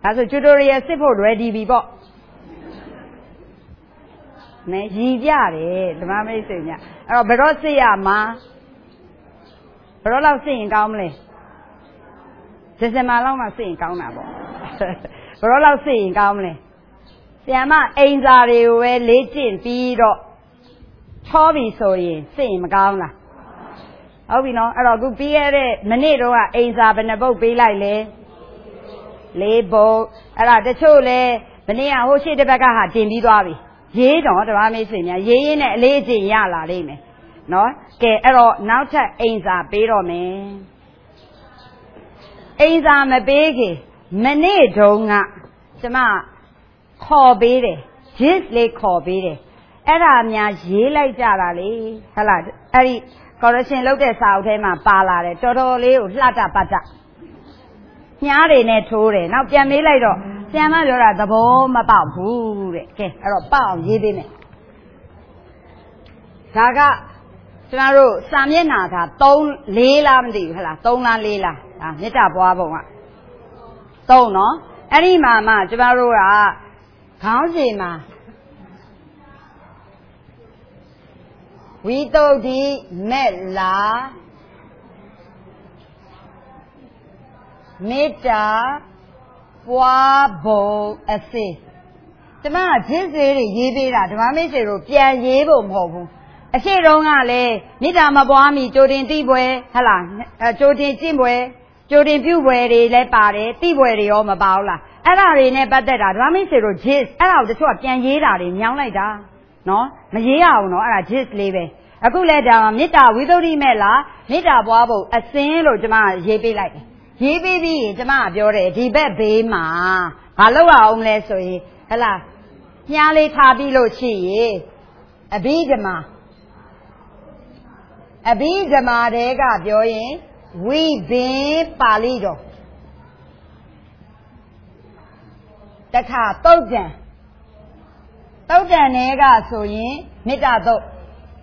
ဒါဆို tutorial စစ်ဖို့ ready ပြီပေါ့နဲရည်ပြတယ်ဓမ္မမိတ်ဆွေများအဲ့တော့ဘယ်တော့စစ်ရမှာဘယ်တော့လောက်စစ်ရင်ကောင်းမလဲဒီဇင်ဘာလောက်မှစစ်ရင်ကောင်းတာပေါ့ဘယ်တော့လောက်စစ်ရင်ကောင်းမလဲဆရာမအိမ်စာတွေကိုပဲလေ့ကျင့်ပြီးတော့ချောပြီဆိုရင်စစ်ရင်မကောင်းလားဟုတ်ပြီနော်အဲ့တော့အခုပြီးခဲ့တဲ့မနေ့တော့အိမ်စာဘယ်နှပုတ်ပေးလိုက်လဲ4ပုတ်အဲ့ဒါတချို့လဲမနေ့ကဟိုရှိတစ်ဘက်ကဟာတင်ပြီးသွားပြီရေးတော့ဓမ္မမိတ်ဆွေများရေးရင်းနဲ့အလေးအကျင့်ရလာလိမ့်မယ်နော်ကဲအဲ့တော့နောက်ထပ်အိမ်စာပေးတော့မယ်အိမ်စာမပေးခင်မနေ့တုန်းကကျမခေါ်ပေးတယ် gist လေးခေါ်ပေးတယ်အဲ့ဒါများရေးလိုက်ကြတာလေဟုတ်လားအဲ့ဒီ correction လုပ်တဲ့စာအုပ်ထဲမှာပါလာတယ်တော်တော်လေးကိုလှတပတ်တညားတွေနဲ့ထိုးတယ်နောက်ပြန်မေးလိုက်တော့ဆရာမပြောတာသဘောမပေါက်ဘူးတဲ့ကဲအဲ့တော့ပေါက်အောင်ရေးသေးမယ်ဒါကကျမတို့စာမျက်နှာက3 4လားမသိဘူးဟလား3လား4လားဒါမေတ္တာပွားပုံက3နော်အဲ့ဒီမှာမှကျမတို့ကခေါင်းစဉ်မှာဝိတုဒ္ဓိမေတ္တာမေတ္တာပွားပုံအစစ်ကျမကဂျစ်စေးတွေရေးပေးတာဓမ္မမိတ်ဆွေတို့ပြန်ရေးဖို့မဟုတ်ဘူးအရှိတုန်းကလည်းမေတ္တာမပွားမီကြိုတင်သိပွဲဟလားကြိုတင်ကျင့်ပွဲကြိုတင်ပြုပွဲတွေလည်းပါတယ်သိပွဲတွေရောမပါဘူးလားအဲ့ဒါတွေနဲ့ပတ်သက်တာဓမ္မမိတ်ဆွေတို့ဂျစ်အဲ့ဒါကိုတချို့ကပြန်ရေးတာတွေညောင်းလိုက်တာနော်မရေးရအောင်နော်အဲ့ဒါဂျစ်လေးပဲအခုလဲဒါမေတ္တာဝိသုဒ္ဓိမဲ့လားမေတ္တာပွားဖို့အစင်းလို့ကျမရေးပေးလိုက်တယ်ရေးပေးပြီးရင်ကျမကပြောတယ်ဒီဘက်ဘေးမှာဘာလုပ်ရအောင်လဲဆိုရင်ဟလားညှားလေးထားပြီးလို့ရှိရင်အဘိဓမ္မာတဲကပြောရင်ဝိဘင်ပါဠိတော်တခါတုတ်တန်တဲကဆိုရင်မေတ္တာတုတ်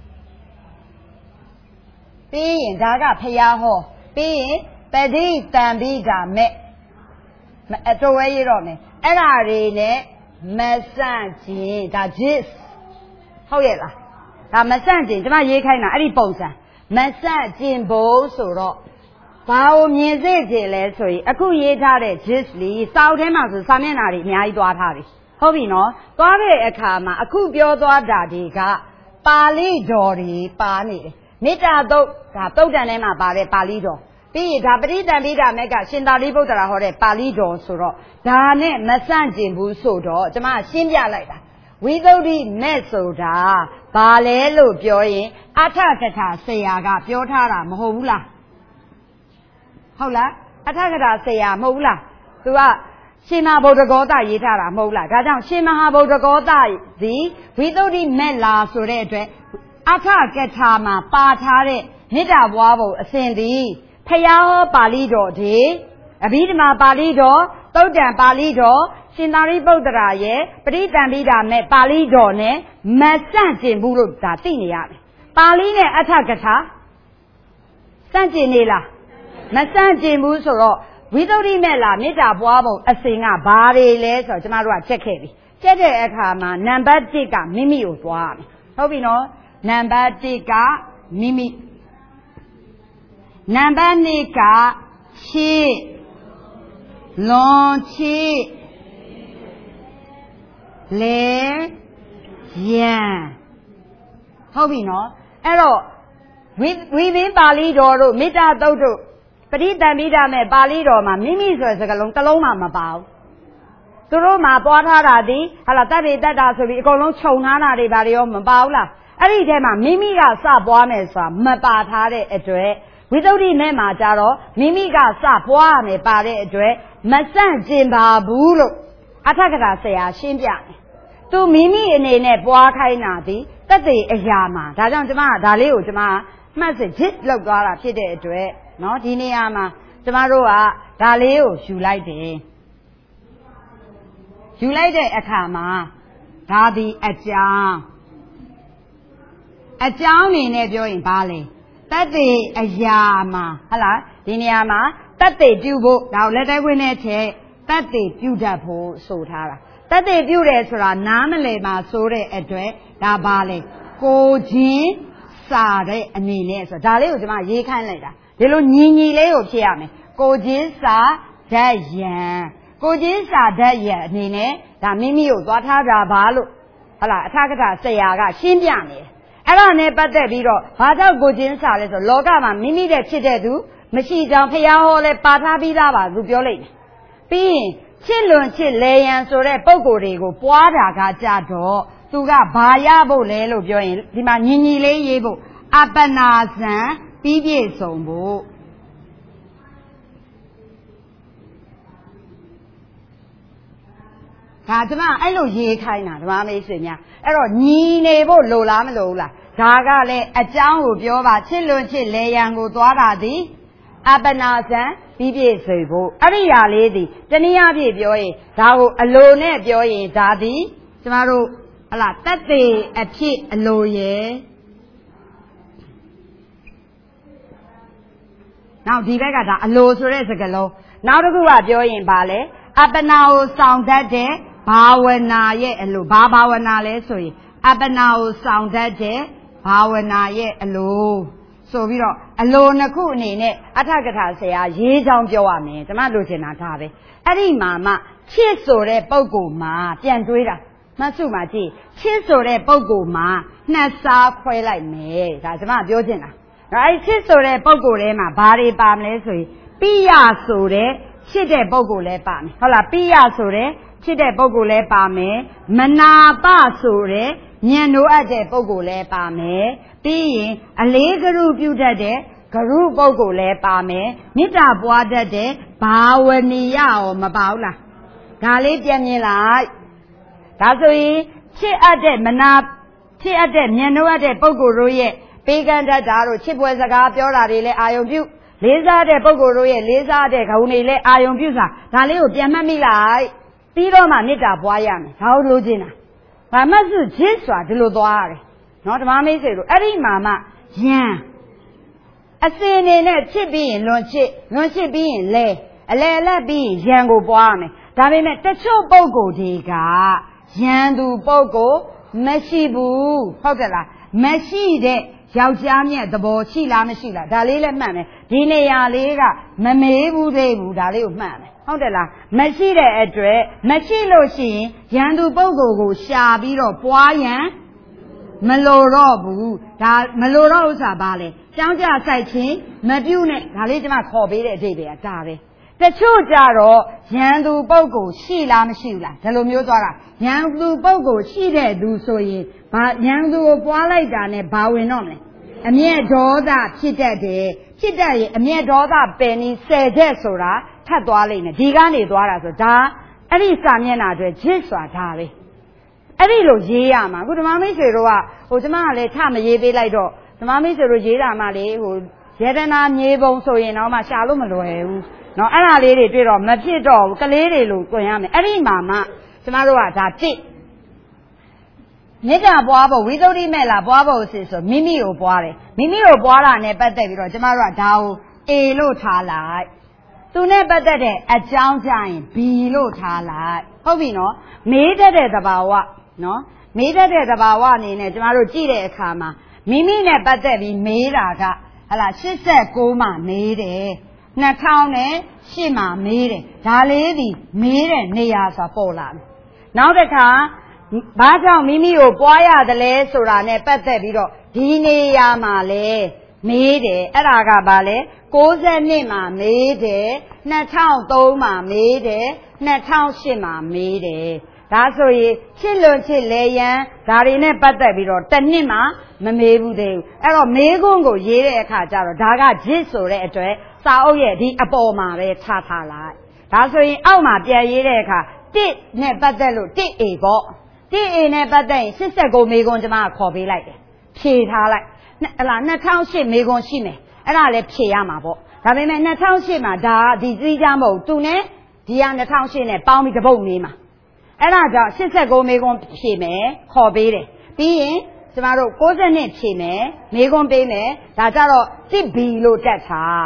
ပြီးရင်ဒါကဖျားဟောပြီးရင်ပဋိသင်္ပိဓာမဲ့အတော်ဝဲရတော့မယ်အဲ့ဒါတွေနဲ့မဆန့်ခြင်းဒါ gist ဟုတ်ရဲ့လားဒါမဆန့်ခြင်းကျမရေးခိုင်းတာအဲ့ဒီပုံစံမဆန့်ခြင်းဘုံဆိုတော့ဘာကိုမြင်စေခြင်းလဲဆိုရင်အခုရေးထားတဲ့ gist လေးစာအုပ်ထဲမှာဆိုစာမျက်နှာတွေအများကြီးသွားထားပြီဟုတ်ပြီနော်သွားတဲ့အခါမှာအခုပြောသွားတာတွေကပါဠိတော်တွေပါနေတယ်မေတ္တာတုတ်ဒါတုတ်တန်ထဲမှာပါတဲ့ပါဠိတော်ပြီးရင်ဒါပဋိသင်္ပိဓာမဲ့ကရှင်သာရိပုတ္တရာဟောတဲ့ပါဠိတော်ဆိုတော့ဒါနဲ့မဆန့်ကျင်ဘူးဆိုတော့ကျမရှင်းပြလိုက်တာဝိသုဒ္ဓိမဲ့ဆိုတာဘာလဲလို့ပြောရင်အထကထာဆရာကပြောထားတာမဟုတ်ဘူးလားဟုတ်လားအထကထာဆရာမဟုတ်ဘူးလားသူကရှင်မဟာဗုဒ္ဓဂေါသရေးထားတာမဟုတ်လားဒါကြောင့်ရှင်မဟာဗုဒ္ဓဂေါသသည်ဝိသုဒ္ဓိမဲ့လားဆိုတဲ့အတွက်အထကထာမှာပါထားတဲ့မေတ္တာပွားဖို့အစဉ်သည်ဖျားဟောပါဠိတော်တွေအဘိဓမ္မာပါဠိတော်သုတ်တံပါဠိတော်ရှင်သာရိပုတ္တရာရဲ့ပဋိသင်္ပိဓာမဲ့ပါဠိတော်နဲ့မဆန့်ကျင်ဘူးလို့ဒါသိနေရတယ်ပါဠိနဲ့အထကထာဆန့်ကျင်နေလားမဆန့်ကျင်ဘူးဆိုတော့ဝိသုဒ္ဓိမဲ့လားမေတ္တာပွားပုံအစဉ်ကဘာတွေလဲဆိုတော့ကျမတို့ကချက်ခဲ့ပြီချက်တဲ့အခါမှာနံပါတ်1ကမိမိကိုတွားရမယ်ဟုတ်ပြီနော်နံပါတ်1ကမိမိနံပါတ်2ကချစ်လွန်ချစ်လေရန်ဟုတ်ပြီနော်အဲ့တော့ဝိဘင်ပါဠိတော်တို့မေတ္တာသုတ်တို့ပဋိသင်္ပိဓာမဲ့ပါဠိတော်မှာမိမိဆိုတဲ့စကားလုံးတစ်လုံးမှမပါဘူးသူတို့မှာပွားထားတာဒီဟာလာတတ်တွေတတ်တာဆိုပြီးအကုန်လုံးခြုံထားတာတွေဘာတွေရောမပါဘူးလားအဲ့ဒီထဲမှာမိမိကစပွားမယ်ဆိုတာမပါထားတဲ့အတွက်ဝိသုဒ္ဓိမဲ့မှာကြတော့မိမိကစပွားရမယ်ပါတဲ့အတွက်မဆန့်ကျင်ပါဘူးလို့အထကထာဆရာရှင်းပြတယ်သူမိမိအနေနဲ့ပွားခိုင်းတာဒီတတ်တဲ့အရာမှာဒါကြောင့်ကျမကဒါလေးကိုကျမမှတ်စစ် gist လောက်သွားတာဖြစ်တဲ့အတွက်နော်ဒီနေရာမှာကျမတို့ကဒါလေးကိုယူလိုက်တယ်ယူလိုက်တဲ့အခါမှာဒါဒီအကြောင်းအနေနဲ့ပြောရင်ဘာလဲတတ်တဲ့အရာမှာဟလားဒီနေရာမှာတတ်တဲ့ပြုဖို့ဒါကိုလက်ထဲခွင်းနဲ့ချက်တတက်တေပြုတတ်ဖို့ဆိုထားတာတက်တေပြုတယ်ဆိုတာနားမလည်ပါဆိုတဲ့အတွက်ဒါပါလေကိုချင်းစာတဲ့အနေနဲ့ဆိုဒါလေးကိုကျွန်မရေးခိုင်းလိုက်တာဒီလိုညီညီလေးကိုဖြစ်ရမယ်ကိုချင်းစာဓာတ်ရံကိုချင်းစာဓာတ်ရံအနေနဲ့ဒါမိမိကိုသွားထားတာပါလို့ဟုတ်လားအထာကထာဆရာကရှင်းပြနေတယ်အဲ့ဒါနဲ့ပတ်သက်ပြီးတော့ဘာကြောင့်ကိုချင်းစာလဲဆိုလောကမှာမိမိတဲ့ဖြစ်တဲ့သူမရှိကြောင်ဖျားဟောလဲပါထားပြီးသားပါသူပြောလိုက်တယ်ပြီးရင်ချစ်လွန်ချစ်လဲရန်ဆိုတဲ့ပုံကိုယ်တွေကိုပွားတာကကြတော့သူကဘာရဖို့လဲလို့ပြောရင်ဒီမှာညီညီလေးရေးဖို့အပနာဇံပြီးပြည့်စုံဖို့ဒါကျမအဲ့လိုရေးခိုင်းတာဓမ္မမိတ်ဆွေများအဲ့တော့ညီနေဖို့လိုလားမလိုဘူးလားဒါကလည်းအကြောင်းကိုပြောပါချစ်လွန်ချစ်လဲရန်ကိုသွားတာသည်အပနာဇံပြီးပြည့်စုံဖို့အဲ့ဒီဟာလေးသည်တနည်းအားဖြင့်ပြောရင်ဒါကိုအလိုနဲ့ပြောရင်ဒါသည်ကျမတို့ဟလာတက်သေးအဖြစ်အလိုရဲ့နောက်ဒီဘက်ကဒါအလိုဆိုတဲ့စကားလုံးနောက်တစ်ခုကပြောရင်ဗာလဲအပနာကိုဆောင်တတ်တဲ့ဘာဝနာရဲ့အလိုဘာဘာဝနာလဲဆိုရင်အပနာကိုဆောင်တတ်တဲ့ဘာဝနာရဲ့အလိုဆိုပြီးတော့အလိုနှစ်ခုအနေနဲ့အထကထာဆရာရေးချောင်းပြောရမယ်ကျမလိုချင်တာဒါပဲအဲ့ဒီမှာမှချစ်ဆိုတဲ့ပုံကိုမှာပြန်တွေးတာမဆုမှာကြည့်ချစ်ဆိုတဲ့ပုံကိုမှာနှစ်စားခွဲလိုက်မယ်ဒါကျမပြောချင်တာအဲ့ချစ်ဆိုတဲ့ပုံကိုထဲမှာဘာတွေပါမလဲဆိုရင်ပိယဆိုတဲ့ချစ်တဲ့ပုံကိုလည်းပါမယ်ဟုတ်လားပိယဆိုတဲ့ချစ်တဲ့ပုံကိုလည်းပါမယ်မနာပဆိုတဲ့ညံနိုးအပ်တဲ့ပုံကိုလည်းပါမယ်ပြီးရင်အလေးကရုပြုတတ်တဲ့ဂရုပုဂ္ဂိုလ်လည်းပါမယ်မေတ္တာပွားတတ်တဲ့ဘာဝနီယရောမပါဘူးလားဒါလေးပြန်မြင်လိုက်ဒါဆိုရင်ချစ်အပ်တဲ့မနာချစ်အပ်တဲ့မြင်နိုးအပ်တဲ့ပုဂ္ဂိုလ်တို့ရဲ့ပေးကမ်းတတ်တာတို့ချစ်ပွဲစကားပြောတာတွေလည်းအာယုံပြုလေးစားတဲ့ပုဂ္ဂိုလ်တို့ရဲ့လေးစားတဲ့ဂုဏ်တွေလည်းအာယုံပြုစာဒါလေးကိုပြန်မှတ်မိလိုက်ပြီးတော့မှမေတ္တာပွားရမယ်ဒါကိုလိုချင်တာဘာမှစုချစ်စွာဒီလိုသွားရတယ်နော်ဓမ္မမိတ်ဆွေတို့အဲ့ဒီမှာမှယံအစင်နေနဲ့ချစ်ပြီးရင်လွန်ချစ်ပြီးရင်လဲအလဲအလတ်ပြီးရင်ယံကိုပွားရမယ်ဒါပေမဲ့တချို့ပုဂ္ဂိုလ်တွေကယံသူပုဂ္ဂိုလ်မရှိဘူးဟုတ်ကဲ့လားမရှိတဲ့ယောက်ျားမြတ်သဘောရှိလားမရှိလားဒါလေးလည်းမှတ်မယ်ဒီနေရာလေးကမမေးဘူးသေးဘူးဒါလေးကိုမှတ်မယ်ဟုတ်တယ်လားမရှိတဲ့အတွက်မရှိလို့ရှိရင်ယံသူပုဂ္ဂိုလ်ကိုရှာပြီးတော့ပွားရန်မလိုတော့ဘူးဒါမလိုတော့ဥစ္စာပါလေကြောင်းကြဆိုင်ချင်းမပြုတ်နဲ့ဒါလေးကျွန်မခေါ်ပေးတဲ့အဓိပ္ပာယ်ကဒါပဲတချို့ကြတော့ယံသူပုဂ္ဂိုလ်ရှိလားမရှိဘူးလားဒီလိုမျိုးသွားတာယံသူပုဂ္ဂိုလ်ရှိတဲ့သူဆိုရင်ဘာယံသူကိုပွားလိုက်တာနဲ့ဘာဝင်တော့မလဲအမျက်ဒေါသဖြစ်တတ်တယ်ဖြစ်တတ်ရင်အမျက်ဒေါသပယ်နည်း10ချက်ဆိုတာထပ်သွားလိမ့်မယ်ဒီကနေသွားတာဆိုဒါအဲ့ဒီစာမျက်နှာအတွက်ဂျစ်စွာဒါပဲအဲ့ဒီလိုရေးရမှာအခုဓမ္မမိတ်ဆွေတို့ကဟိုကျမကလည်းထမရေးပေးလိုက်တော့ဓမ္မမိတ်ဆွေတို့ရေးတာမှလေဟိုရတနာမြေပုံဆိုရင်တော့မှရှာလို့မလွယ်ဘူးနော်အဲ့ဒါလေးတွေတွေ့တော့မဖြစ်တော့ဘူးကလေးတွေလို့တွင်ရမယ်အဲ့ဒီမှာမှကျမတို့ကဒါတစ်မေတ္တာပွားဖို့ဝိသုဒ္ဓိမေလာပွားဖို့ဆိုမိမိကိုပွားတယ်မိမိကိုပွားတာနဲ့ပတ်သက်ပြီးတော့ကျမတို့ကဒါကို A လို့ထားလိုက်သူနဲ့ပတ်သက်တဲ့အကြောင်းကြရင် B လို့ထားလိုက်ဟုတ်ပြီနော်မေးတတ်တဲ့သဘာဝနော်မေးတတ်တဲ့သဘာဝအနေနဲ့ကျမတို့ကြည့်တဲ့အခါမှာမိမိနဲ့ပတ်သက်ပြီးမေးတာကဟလာ89မှာမေးတယ်2008မှာမေးတယ်ဒါလေးဒီမေးတဲ့နေရာဆိုပေါ်လာတယ်နောက်တစ်ခါဘာကြောင့်မိမိကိုပွားရတယ်လဲဆိုတာနဲ့ပတ်သက်ပြီးတော့ဒီနေရာမှာလဲမေးတယ်အဲ့ဒါကဘာလဲ62မှာမေးတယ်2003မှာမေးတယ်2008မှာမေးတယ်ဒါဆိုရင်ချစ်လွန်ချစ်လဲရန်ဒါတွေနဲ့ပတ်သက်ပြီးတော့တစ်နှစ်မှာမမေးဘူးသေးဘူးအဲ့တော့မေးခွန်းကိုရေးတဲ့အခါကျတော့ဒါကဂျစ်ဆိုတဲ့အတွက်စာအုပ်ရဲ့ဒီအပေါ်မှာပဲထားလိုက်ဒါဆိုရင်အောက်မှာပြန်ရေးတဲ့အခါ1နဲ့ပတ်သက်လို့ 1A ပေါ့1A နဲ့ပတ်သက်ရင်89မေခွန်းကျွန်မခေါ်ပေးလိုက်တယ်ဖြေထားလိုက်ဟလာ2008မေခွန်းရှိမယ်အဲ့ဒါလည်းဖြေရမှာပေါ့ဒါပေမဲ့2008မှာဒါဒီစည်းကြမဟုတ်သူနဲ့ဒီက2008နဲ့ပေါင်းပြီးတပုတ်မေးမှာအဲ့ဒါကြောင့်89မေခွန်းဖြေမယ်ခေါ်ပေးတယ်ပြီးရင်ကျမတို့62ဖြေမယ်မေခွန်းပေးမယ်ဒါကြတော့1B လို့တက်တာ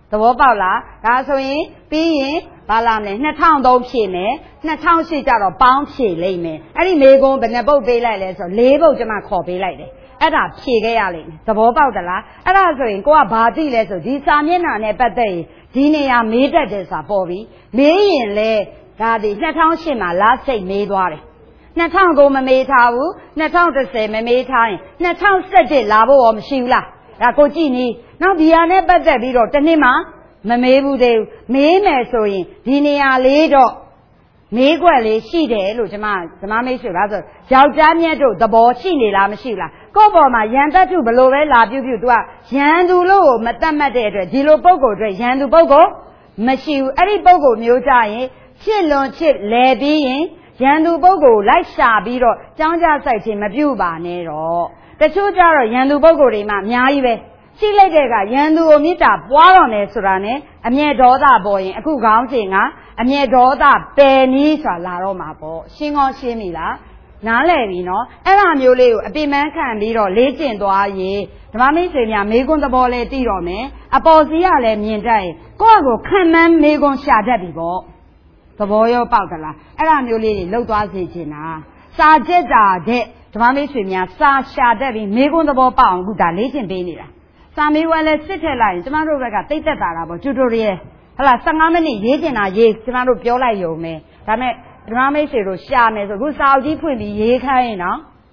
သဘောပေါက်လားဒါဆိုရင်ပြီးရင်ဘာလာမလဲ2003ဖြည့်မယ်2008ကျတော့ပေါင်းဖြည့်လိမ့်မယ်အဲ့ဒီမေကွန်းဘယ်နှပုတ်ပေးလိုက်လဲဆိုတော့4ပုတ်ကျွန်မခေါ်ပေးလိုက်တယ်အဲ့ဒါဖြည့်ခဲ့ရလိမ့်မယ်သဘောပေါက်သလားအဲ့ဒါဆိုရင်ကိုကဘာသိလဲဆိုဒီစာမျက်နှာနဲ့ပတ်သက်ရင်ဒီနေရာမေးတတ်တယ်ဆိုတာပေါ်ပြီမေးရင်လေဒါဒီ2008မှာလာစိတ်မေးသွားတယ်2009မမေးထားဘူး2010မမေးထားရင်2017လာဖို့ရောမရှိဘူးလားဒါကိုကြည့်နီးနောက်ဒီဟာနဲ့ပတ်သက်ပြီးတော့တစ်နှစ်မှမမေးဘူးသေးဘူးမေးမယ်ဆိုရင်ဒီနေရာလေးတော့မေးခွက်လေးရှိတယ်လို့ကျွန်မမိတ်ဆွေလားဆိုယောက်ျားမြတ်တို့သဘောရှိနေလားမရှိဘူးလားကိုယ့်ပေါ်မှာရန်တတ်ထုဘလို့ပဲလာပြုသူကရန်သူလို့မတတ်မှတ်တဲ့အတွက်ဒီလိုပုံကိုယ်အတွက်ရန်သူပုံကိုမရှိဘူးအဲ့ဒီပုံကိုမျိုးကြရင်ချစ်လွန်ချစ်လဲပြီးရင်ရန်သူပုဂ္ဂိုလ်လိုက်ရှာပြီးတော့ကြောင်းကြဆိုင်ခြင်းမပြုပါနဲ့တော့တချို့ကြတော့ရန်သူပုဂ္ဂိုလ်တွေမှအများကြီးပဲရှိလိုက်တဲ့ကရန်သူကိုမေတ္တာပွားတော်မယ်ဆိုတာနဲ့အမျက်ဒေါသပေါ်ရင်အခုခေါင်းစဉ်ကအမျက်ဒေါသပယ်နည်းဆိုတာလာတော့မှာပေါ့ရှင်းကောရှင်းပြီလားနားလည်ပြီနော်အဲ့ဒါမျိုးလေးကိုအပိမန်းခံပြီးတော့လေ့ကျင့်သွားရင်ဓမ္မမိတ်ဆွေများမေကွန်းသဘောလေးသိတော့မယ်အပေါ်စီးကလည်းမြင်တတ်ရင်ကိုယ့်ကိုခံမှန်းမေကွန်းရှာတတ်ပြီပေါ့သဘောရောပေါက်သလားအဲ့ဒါမျိုးလေးတွေလှုပ်သွားစေချင်တာစာကျက်တာတဲ့ဓမ္မမိတ်ဆွေများစာရှာတတ်ပြီးမေကွန်းသဘောပေါက်အောင်ခုဒါလေ့ကျင့်ပေးနေတာစာမေးပွဲလဲစစ်ထက်လိုက်ရင်ကျမတို့ဘက်ကသိသက်တာပေါ့ tutorial ဟလာ15မိနစ်ရေးကျင်တာရေးကျမတို့ပြောလိုက်ရုံပဲဒါမဲ့ဓမ္မမိတ်ဆွေတို့ရှာမယ်ဆိုခုစာအုပ်ကြီးဖွင့်ပြီးရေးခိုင်းရင်နော်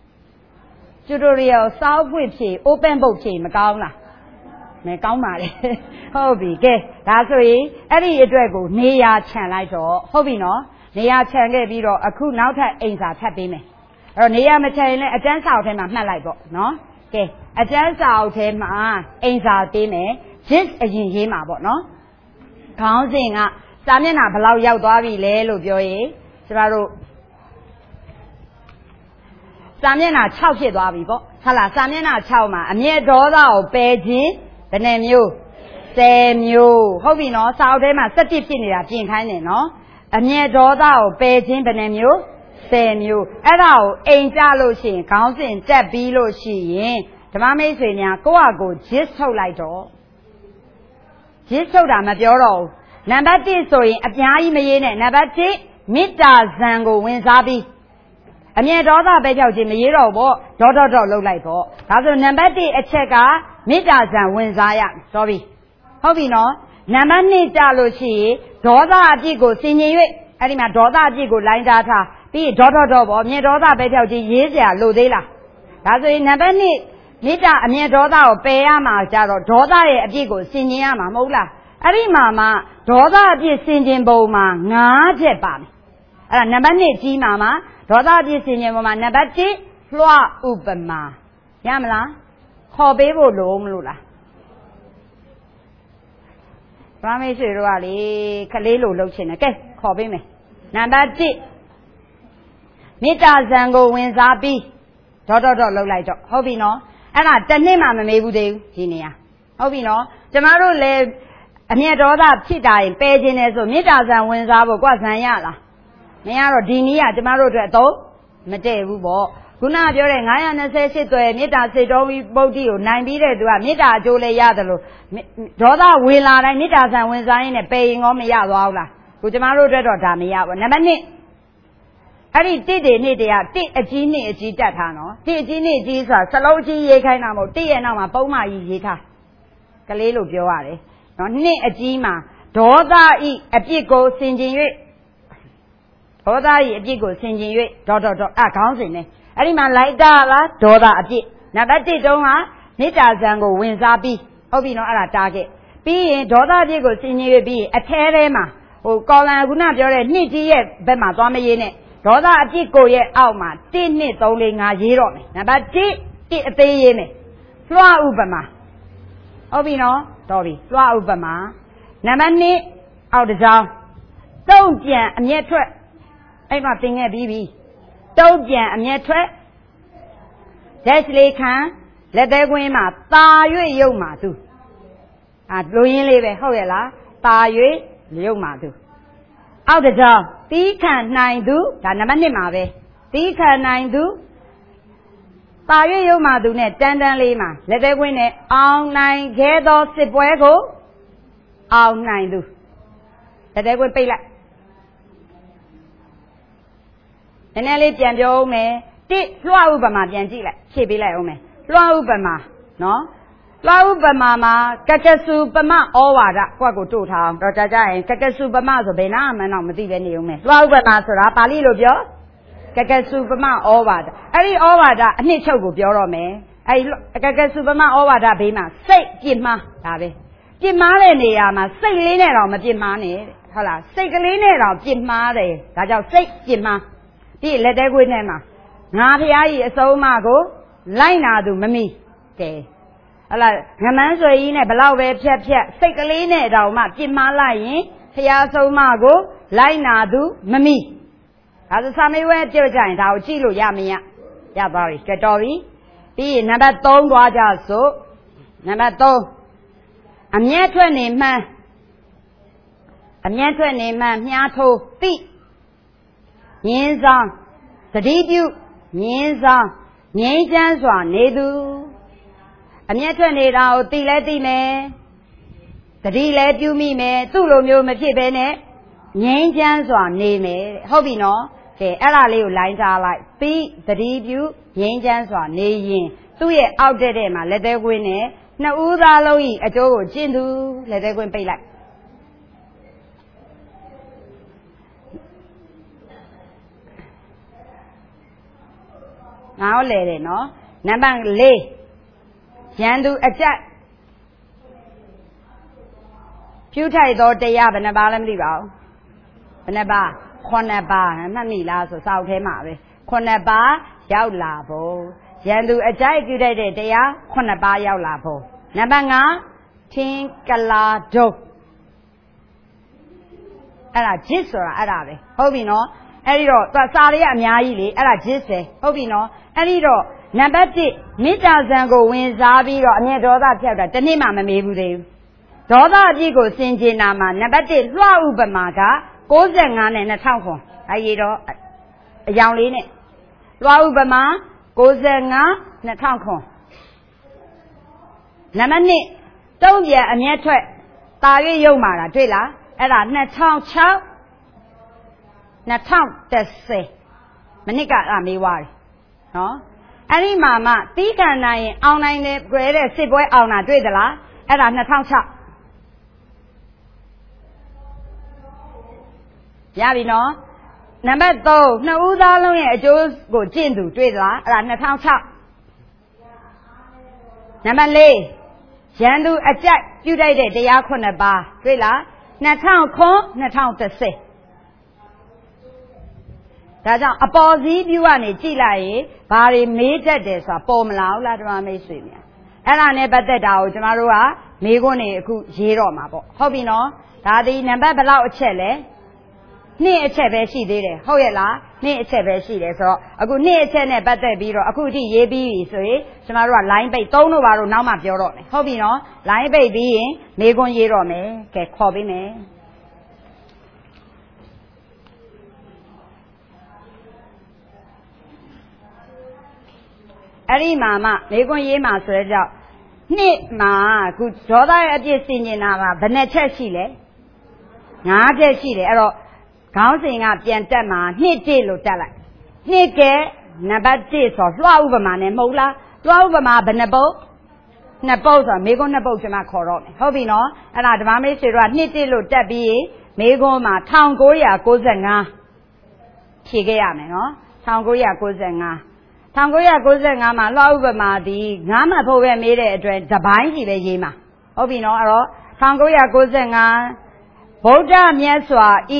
tutorial စာအုပ်ဖွင့်ဖြေ open book ဖြေမကောင်းလားမကောင်းပါလေဟုတ်ပြီကဲဒါဆိုရင်အဲ့ဒီအတွက်ကိုနေရာခြံလိုက်တော့ဟုတ်ပြီနော်နေရာခြံခဲ့ပြီးတော့အခုနောက်ထပ်အိမ်စာထပ်ပေးမယ်အဲ့တော့နေရာမခြံရင်လည်းအတန်းစာအုပ်ထဲမှာမှတ်လိုက်ပေါ့နော်ကဲအတန်းစာအုပ်ထဲမှာအိမ်စာပေးမယ် gist အရင်ရေးမှာပေါ့နော်ခေါင်းစဉ်ကစာမျက်နှာဘယ်လောက်ရောက်သွားပြီလဲလို့ပြောရင်ကျမတို့စာမျက်နှာ6ဖြစ်သွားပြီပေါ့ဟုတ်လားစာမျက်နှာ6မှာအမျက်ဒေါသကိုပယ်ခြင်းဘယ်နှမျိုး10မျိုးဟုတ်ပြီနော်စာအုပ်ထဲမှာ17ဖြစ်နေတာပြင်ခိုင်းတယ်နော်အမျက်ဒေါသကိုပယ်ခြင်းဘယ်နှမျိုး10မျိုးအဲ့ဒါကိုအိမ်ကြလို့ရှိရင်ခေါင်းစဉ်တက်ပြီးလို့ရှိရင်ဓမ္မမိတ်ဆွေများကိုယ့်ဟာကို gist ထုတ်လိုက်တော့ gist ထုတ်တာမပြောတော့ဘူးနံပါတ်1ဆိုရင်အပြားကြီးမရေးနဲ့နံပါတ်1မေတ္တာဇံကိုဝင်စားပြီးအမျက်ဒေါသပဲကြောက်ခြင်းမရေးတော့ဘောဒေါတော့လှုပ်လိုက်ပေါ့ဒါဆိုနံပါတ်1အချက်ကမေတ္တာဇံဝင်စားရတော်ပြီဟုတ်ပြီနော်နံပါတ်2ကြလို့ရှိရင်ဒေါသအပြစ်ကိုဆင်ញင်၍အဲ့ဒီမှာဒေါသအပြစ်ကိုလိုင်းထားထားပြီးဒေါတော့ပေါ့အမျက်ဒေါသပဲကြောက်ခြင်းရေးစရာလိုသေးလားဒါဆိုရင်နံပါတ်2မေတ္တာအမျက်ဒေါသကိုပယ်ရမှာကြတော့ဒေါသရဲ့အပြစ်ကိုဆင်ញင်ရမှာမဟုတ်လားအဲ့ဒီမှာမှဒေါသအပြစ်ဆင်ញင်ပုံမှာ9ချက်ပါမယ်အဲ့ဒါနံပါတ်2ကြီးမှာဒေါသအပြစ်ဆင်ញင်ပုံမှာနံပါတ်1လွှဥပမာရမလားခေါ်ပေးဖို့လို့မလို့လားဘာမေးဆွေတို့ကလေခလေးလိုလှုပ်ချင်တယ်ကဲခေါ်ပေးမယ်နံပါတ်1မေတ္တာဇံကိုဝင်စားပြီးဒေါတော့လှုပ်လိုက်တော့ဟုတ်ပြီနော်အဲ့ဒါတစ်နှစ်မှမမေးဘူးသေးဘူးဒီနေရာဟုတ်ပြီနော်ကျမတို့လည်းအမျက်ဒေါသဖြစ်တာရင်ပယ်ခြင်းတယ်ဆိုမေတ္တာဇံဝင်စားဖို့ကွာဇံရလားမရတော့ဒီနည်းကကျမတို့အတွက်အသုံးမတည့်ဘူးပေါ့ခုနပြောတဲ့928သွယ်မေတ္တာစေတောဝိပုဒ္ဓိကိုနိုင်ပြီးတဲ့သူကမေတ္တာအကျိုးလည်းရတယ်လို့ဒေါသဝင်လာတိုင်းမေတ္တာဇံဝင်စားရင်းနဲ့ပယ်ရင်ရောမရသွားဘူးလားခုကျမတို့အတွက်တော့ဒါမရဘူးနံပါတ်1အဲ့ဒီ1တွေ2တွေက1အကြီး2အကြီးတက်ထားနော်1အကြီး2အကြီးဆိုတာစလုံးအကြီးရေးခိုင်းတာမဟုတ်1ရဲ့နောက်မှာပုံမှန်ကြီးရေးထားကလေးလို့ပြောရတယ်နော်2အကြီးမှာဒေါသဤအပြစ်ကိုဆင်ခြင်၍ဒေါသဤအပြစ်ကိုဆင်ခြင်၍ဒေါခေါင်းစဉ်နဲ့အဲ့ဒီမှာလိုက်တာလားဒေါသအပြစ်နံပါတ်1တုံးကမေတ္တာဇံကိုဝင်စားပြီးဟုတ်ပြီနော်အဲ့ဒါတားခဲ့ပြီးရင်ဒေါသအပြစ်ကိုဆင်ခြင်၍ပြီးရင်အထဲထဲမှာဟိုကော်လန်ခုနပြောတဲ့နှစ်ကြီးရဲ့ဘက်မှာသွားမရေးနဲ့ဒေါသအပြစ်ကိုရဲ့အောက်မှာ1 2 3 4 5ရေးတော့မယ်နံပါတ်1အသေးရေးမယ်လွှဥပမာဟုတ်ပြီနော်တော်ပြီလွှဥပမာနံပါတ်2အောက်တစ်ကြောင်းတုံ့ပြန်အမျက်ထွက်အဲ့မှာသင်ခဲ့ပြီးပြီတုံ့ပြန်အမျက်ထွက်ဒက်လေးခံလက်သေးကွင်းမှာတာ၍ရုပ်မှာသူလူရင်းလေးပဲဟုတ်ရဲ့လားတာ၍ရုပ်မှာသူအောက်တစ်ကြောင်းသီးခံနိုင်သူဒါနံပါတ်1မှာပဲသီးခံနိုင်သူတာ၍ရုပ်မှာသူနဲ့တန်းလေးမှာလက်သေးကွင်းနဲ့အောင်နိုင်ခဲ့သောစစ်ပွဲကိုအောင်နိုင်သူလက်သေးခွင့်ပိတ်လိုက်နည်းနည်းလေးပြန်ပြောဦးမယ်တိလွှဥပမာပြန်ကြည့်လိုက်ဖြည့်ပေးလိုက်အောင်မယ်လွှဥပမာနော်လွှဥပမာမှာကကစုပမဩဝါဒကိုယ့်ကိုတို့ထားအောင်တော့ကြကြရင်ကကစုပမဆိုဘယ်နာမှန်းတော့မသိပဲနေဦးမယ်လွှဥပမာဆိုတာပါဠိလိုပြောကကစုပမဩဝါဒအဲ့ဒီဩဝါဒအနှစ်ချုပ်ကိုပြောတော့မယ်အဲ့ကကစုပမဩဝါဒဘေးမှာစိတ်ပြစ်မှားဒါပဲပြစ်မှားတဲ့နေရာမှာစိတ်လေးနဲ့တော့မပြစ်မှားနဲ့ဟုတ်လားစိတ်ကလေးနဲ့တော့ပြစ်မှားတယ်ဒါကြောင့်စိတ်ပြစ်မှားဒီလက်သေးခွေးနဲ့မှာငါဖျားကြီးအစုံမကိုလိုက်နာသူမမီကဲဟလာငမန်းဆွေကြီးနဲ့ဘလောက်ပဲဖြတ်စိတ်ကလေးနဲ့တောင်မှပြစ်မှားလိုက်ရင်ဖျားဆုံးမကိုလိုက်နာသူမမီဒါဆိုစာမေးပွဲကြည့်ကြရင်ဒါကိုကြည့်လို့ရမရရသွားပြီကြတော်ပြီပြီးရင်နံပါတ်3သွားကြစို့နံပါတ်3အမျက်ထွက်နေမှန်းမြားထိုးတိငင်းဆောင်သတိပြုငင်းဆောင်ငြိမ်းချမ်းစွာနေသူအမျက်ထွက်နေတာကိုသိလဲသိမယ်သတိလဲပြုမိမယ်သူ့လိုမျိုးမဖြစ်ဘဲနဲ့ငြိမ်းချမ်းစွာနေမယ်ဟုတ်ပြီနော်ကဲအဲ့ဒါလေးကိုလိုင်းထားလိုက်ပြီးသတိပြုငြိမ်းချမ်းစွာနေရင်သူ့ရဲ့အောက်တဲ့မှာလက်သေးခွင်းနဲ့နှစ်ဦးသားလုံးဤအကျိုးကိုကျင့်သူလက်သေးခွင်းပိတ်လိုက်ငါတို့လဲတယ်နော်နံပါတ်4ရန်သူအကြက်ပြုထိုက်သောတရားဘယ်နှပါလဲမသိပါဘူးဘယ်နှပါ9ပါမှတ်မိလားဆိုစောက်ထဲမှာပဲ9ပါရောက်လာဖို့ရန်သူအကြိုက်ပြုထိုက်တဲ့တရား9ပါရောက်လာဖို့နံပါတ်5ထင်းကလာဒုတ်အဲ့ဒါဂျစ်ဆိုတာအဲ့ဒါပဲဟုတ်ပြီနော်အဲ့ဒီတော့စာတွေကအများကြီးလေအဲ့ဒါဂျစ်ပဲဟုတ်ပြီနော်အဲ့ဒီတော့နံပါတ်1မေတ္တာဇံကိုဝင်စားပြီးတော့အမျက်ဒေါသဖြောက်တာတနေ့မှမမေးဘူးသေးဘူးဒေါသအပြည့်ကိုစင်ကျင်တာမှာနံပါတ်1လွှဥပမာက65နဲ့2000ခွန်အဲ့ဒီတော့အယောင်လေးနဲ့လွှဥပမာ65 2000ခွန်နံပါတ်2တုံးပြန်အမျက်ထွက်တာ၍ရုပ်မာတာတွေ့လားအဲ့ဒါ2006 2010မနစ်ကအဲ့မေးသွားတယ်နော်အဲ့ဒီမှာမှတီးခံနိုင်ရင်အောင်နိုင်တယ်ကြွယ်တဲ့စစ်ပွဲအောင်တာတွေ့သလားအဲ့ဒါ2006ရပြီနော်နံပါတ်3နှစ်ဦးသားလုံးရဲ့အကျိုးကိုကျင့်သူတွေ့သလားအဲ့ဒါ2006နံပါတ်4ရန်သူအကြိုက်ပြုတိုက်တဲ့တရား9ပါးတွေ့လား2009 2010ဒါကြောင့်အပေါ်စည်းပြုကနေကြည့်လိုက်ရင်ဘာတွေမေးတတ်တယ်ဆိုတာပေါ်မလာဘူးလားဓမ္မမိတ်ဆွေများအဲ့ဒါနဲ့ပတ်သက်တာကိုကျမတို့ကမေးခွန်းနေအခုရေးတော့မှာပေါ့ဟုတ်ပြီနော်ဒါဒီနံပါတ်ဘယ်လောက်အချက်လဲ2အချက်ပဲရှိသေးတယ်ဟုတ်ရဲ့လား2အချက်ပဲရှိတယ်ဆိုတော့အခု2အချက်နဲ့ပတ်သက်ပြီးတော့အခုအထိရေးပြီးပြီဆိုရင်ကျမတို့က line ပိတ်3တို့ဘာလို့နောက်မှပြောတော့မယ်ဟုတ်ပြီနော် line ပိတ်ပြီးရင်မေးခွန်းရေးတော့မယ်ကဲခေါ်ပေးမယ်အဲ့ဒီမှာမှမေခွန်းရေးမှာဆိုတဲ့ကြောင့်နှစ်မှာအခုဒေါသရဲ့အပြည့်စင်ကျင်တာမှာဘယ်နှချက်ရှိလဲ5ချက်ရှိတယ်အဲ့တော့ခေါင်းစဉ်ကပြန်တက်မှာနှစ်တိလို့တက်လိုက်နှစ်ကဲနံပါတ်1ဆိုလွှဥပမာနဲ့မဟုတ်လားလွှဥပမာဘယ်နှပုတ်2ပုတ်ဆိုမေခွန်း2ပုတ်ကျွန်မခေါ်တော့မယ်ဟုတ်ပြီနော်အဲ့ဒါဓမ္မမိတ်ဆွေတို့ကနှစ်တိလို့တက်ပြီးမေခွန်းမှာ1995ဖြေခဲ့ရမယ်နော်1995 1995မှာလွှဥပမာဒီ9မှတ်ဖို့ပဲမေးတဲ့အတွက်တပိုင်းစီပဲရေးမှာဟုတ်ပြီနော်အဲ့တော့1995ဗုဒ္ဓမြတ်စွာဤ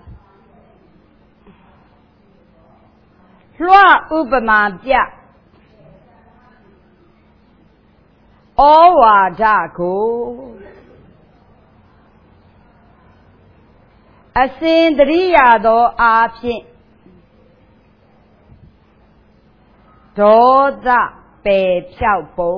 လွှဥပမာပြဩဝါဒကိုအစဉ်တရိယာသောအားဖြင့်ဒေါသပယ်ဖြောက်ပုံ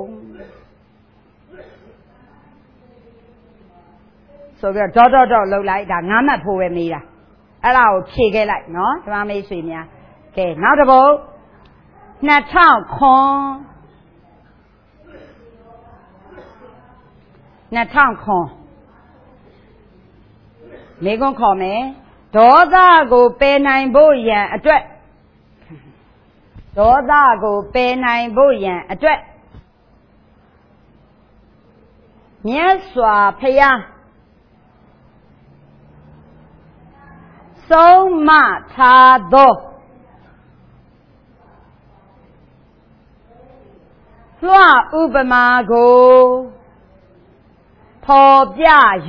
ဆိုပြီးတော့ဒေါလောက်လိုက်ဒါ9မှတ်ဖို့ပဲမေးတာအဲ့ဒါကိုဖြေခဲ့လိုက်နော်ဓမ္မမိတ်ဆွေများကဲနောက်တစ်ပုဒ်2000ခွန်မေကွန်းခေါ်မယ်ဒေါသကိုပယ်နိုင်ဖို့ရန်အတွက်ဒေါသကိုပယ်နိုင်ဖို့ရန်အတွက်မြတ်စွာဘုရားဆုံးမထားသောလွှဥပမာကိုဖော်ပြ၍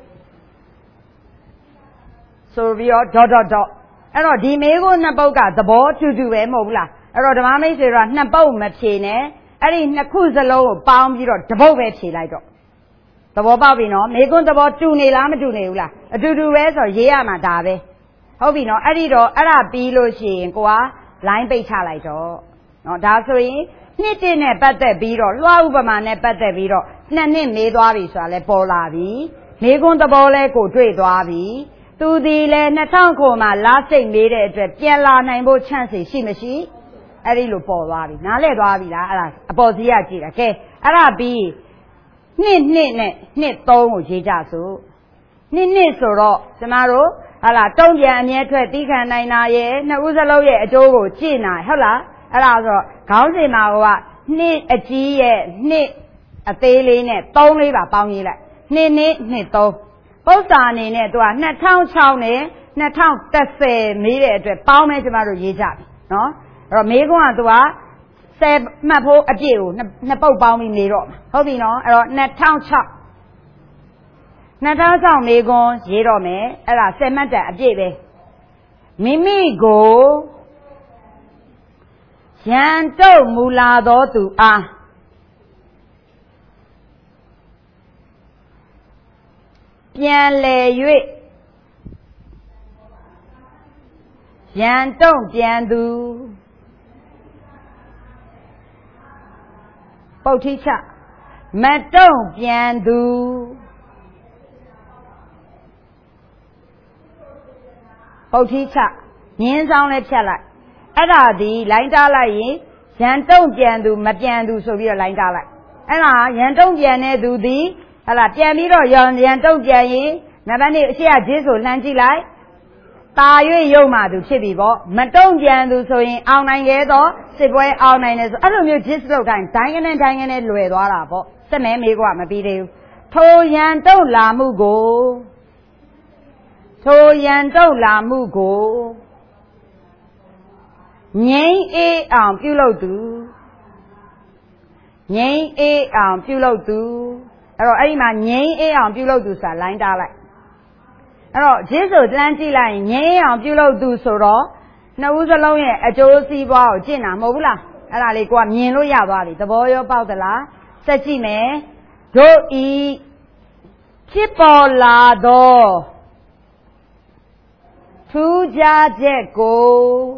ဆိုပြီးတော့အဲ့တော့ဒီမေကိုနှစ်ပုဒ်ကသဘောတူတူပဲမဟုတ်ဘူးလားအဲ့တော့ဓမ္မမိတ်ဆွေတို့ကနှစ်ပုဒ်မဖြေနဲ့အဲ့ဒီနှစ်ခုစလုံးကိုပေါင်းပြီးတော့တစ်ပုဒ်ပဲဖြေလိုက်တော့သဘောပေါက်ပြီနော်မေကွန်းသဘောတူနေလားမတူနေဘူးလားအတူတူပဲဆိုရေးရမှာဒါပဲဟုတ်ပြီနော်အဲ့ဒီတော့အဲ့ဒါပြီးလို့ရှိရင်ကိုကလိုင်းပိတ်ချလိုက်တော့နော်ဒါဆိုရင်နှစ်တစ်နဲ့ပတ်သက်ပြီးတော့လွှဥပမာနဲ့ပတ်သက်ပြီးတော့နှစ်နှစ်မေးသွားပြီဆိုတာလဲပေါ်လာပြီမေကွန်းသဘောလဲကိုတွေ့သွားပြီသူဒီလဲ2000ခုမှာလာစိတ်မေးတဲ့အတွက်ပြန်လာနိုင်ဖို့ chance ရှိမရှိအဲ့ဒီလိုပေါ်သွားပြီနားလဲသွားပြီလားအဲ့ဒါအပေါ်စီးရကြည့်တာကဲအဲ့ဒါပြီးနှစ်နဲ့နှစ်3ကိုရေးကြစို့နှစ်ဆိုတော့ကျမတို့ဟာလားတုံးပြန်အမြဲထွက်တီးခံနိုင်တာရဲ့နှစ်ဦးစလုံးရဲ့အကျိုးကိုကြည့်နိုင်ဟုတ်လားအဲ့ဒါဆိုတော့ခေါင်းစဉ်မှာကနှစ်အကြီးရဲ့နှစ်အသေးလေးနဲ့3လေးပါပေါင်းရေးလိုက်နှစ်3ပု္ပ္ပာအနေနဲ့သူက2006နဲ့2010မေးတဲ့အတွက်ပေါင်းမဲကျမတို့ရေးကြပြီနော်အဲ့တော့မေးခွန်းကသူက10မှတ်ဖို့အပြည့်ကိုနှစ်ပုတ်ပေါင်းပြီးနေတော့ဟုတ်ပြီနော်အဲ့တော့2006မေးခွန်းရေးတော့မယ်အဲ့ဒါ10မှတ်တန်အပြည့်ပဲမိမိကိုရန်တုံမူလာသောသူအားပြန်လေ၍ရန်တုံပြန်သူပုတ်ထိချမတုံပြန်သူပုတ်ထိချငင်းဆောင်လဲဖြတ်လိုက်အဲ့ဒါဒီလိုင်းတားလိုက်ရင်ရန်တုံပြန်သူမပြန်သူဆိုပြီးတော့လိုင်းတားလိုက်အဲ့ဒါရန်တုံပြန်တဲ့သူဒီဟလာပြန်ပြီးတော့ရန်တုံပြန်ရင်နံပါတ်2အရှိအဂျင်းဆိုလှမ်းကြည့်လိုက်တာ၍ရုံမှသူဖြစ်ပြီပေါ့မတုံပြန်သူဆိုရင်အောင်နိုင်ခဲ့တော့စစ်ပွဲအောင်နိုင်တယ်ဆိုအဲ့လိုမျိုးဂျစ်လောက်တိုင်းဒိုင်းကနေလွယ်သွားတာပေါ့စက်မဲမေးကွာမပြီးသေးဘူးထိုရန်တုံလာမှုကိုငိမ့်အေးအောင်ပြုလုပ်သူအဲ့တော့အဲ့ဒီမှာငိမ့်အေးအောင်ပြုလုပ်သူဆိုတာလိုင်းတားလိုက်အဲ့တော့ဂျစ်ဆိုတန်းကြည့်လိုက်ငိမ့်အောင်ပြုလုပ်သူဆိုတော့နှစ်ဦးစလုံးရဲ့အကျိုးစီးပွားကိုကြည့်တာမဟုတ်ဘူးလားအဲ့ဒါလေးကိုကမြင်လို့ရသွားပြီသဘောရောပေါက်သလားစက်ကြည့်မယ်တို့ဤဖြစ်ပေါ်လာသောထူးခြားချက်ကို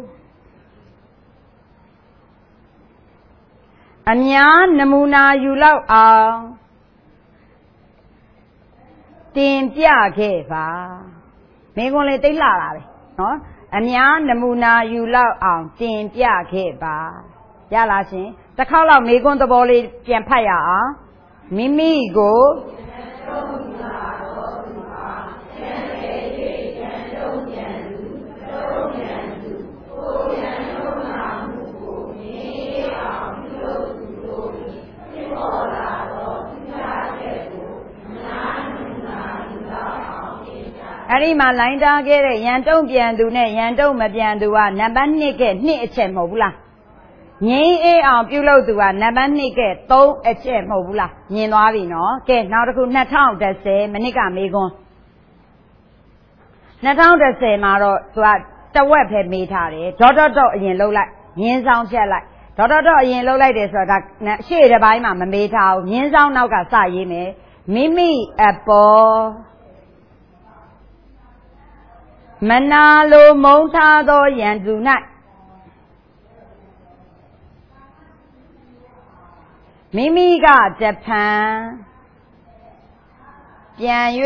အများနမူနာယူလောက်အောင်တင်ပြခဲ့ပါမင်းကွန်လေးတိတ်လာတာပဲနော်အများနမူနာယူလောက်အောင်တင်ပြခဲ့ပါရလားရှင်တစ်ခေါက်လောက်မေကွန်းသဘောလေးပြန်ဖတ်ရအောင်မိမိကိုအဲ့ဒီမှာလိုင်းတားခဲ့တဲ့ရန်တုံပြန်သူနဲ့ရန်တုံမပြန်သူကနံပါတ်2က2အချက်မဟုတ်ဘူးလားငိမ့်အေးအောင်ပြုလုပ်သူကနံပါတ်2က3အချက်မဟုတ်ဘူးလားမြင်သွားပြီနော်ကဲနောက်တစ်ခု2010မိနစ်ကမေးခွန်း2010မှာတော့သူကတဝက်ပဲမေးထားတယ်ဒေါ့အရင်လှုပ်လိုက်ငင်းဆောင်ဖြတ်လိုက်ဒေါ့အရင်လှုပ်လိုက်တယ်ဆိုတော့ဒါရှေ့တစ်ပိုင်းမှာမမေးထားဘူးငင်းဆောင်နောက်ကစရေးမယ်မိမိအပေါ်မနာလိုမုန်းထားသောရန်သူ၌မိမိကတဖန်ပြန်၍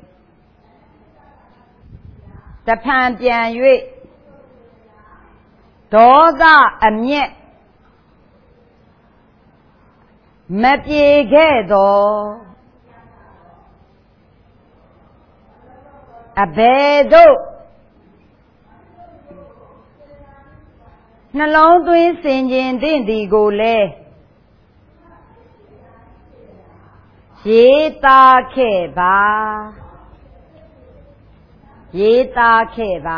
ဒေါသအမျက်မပြေခဲ့သောအဘယ်သို့နှလုံးသွင်းဆင်ခြင်သင့်သည်ကိုလည်းရေးသားခဲ့ပါရေးသားခဲ့ပါ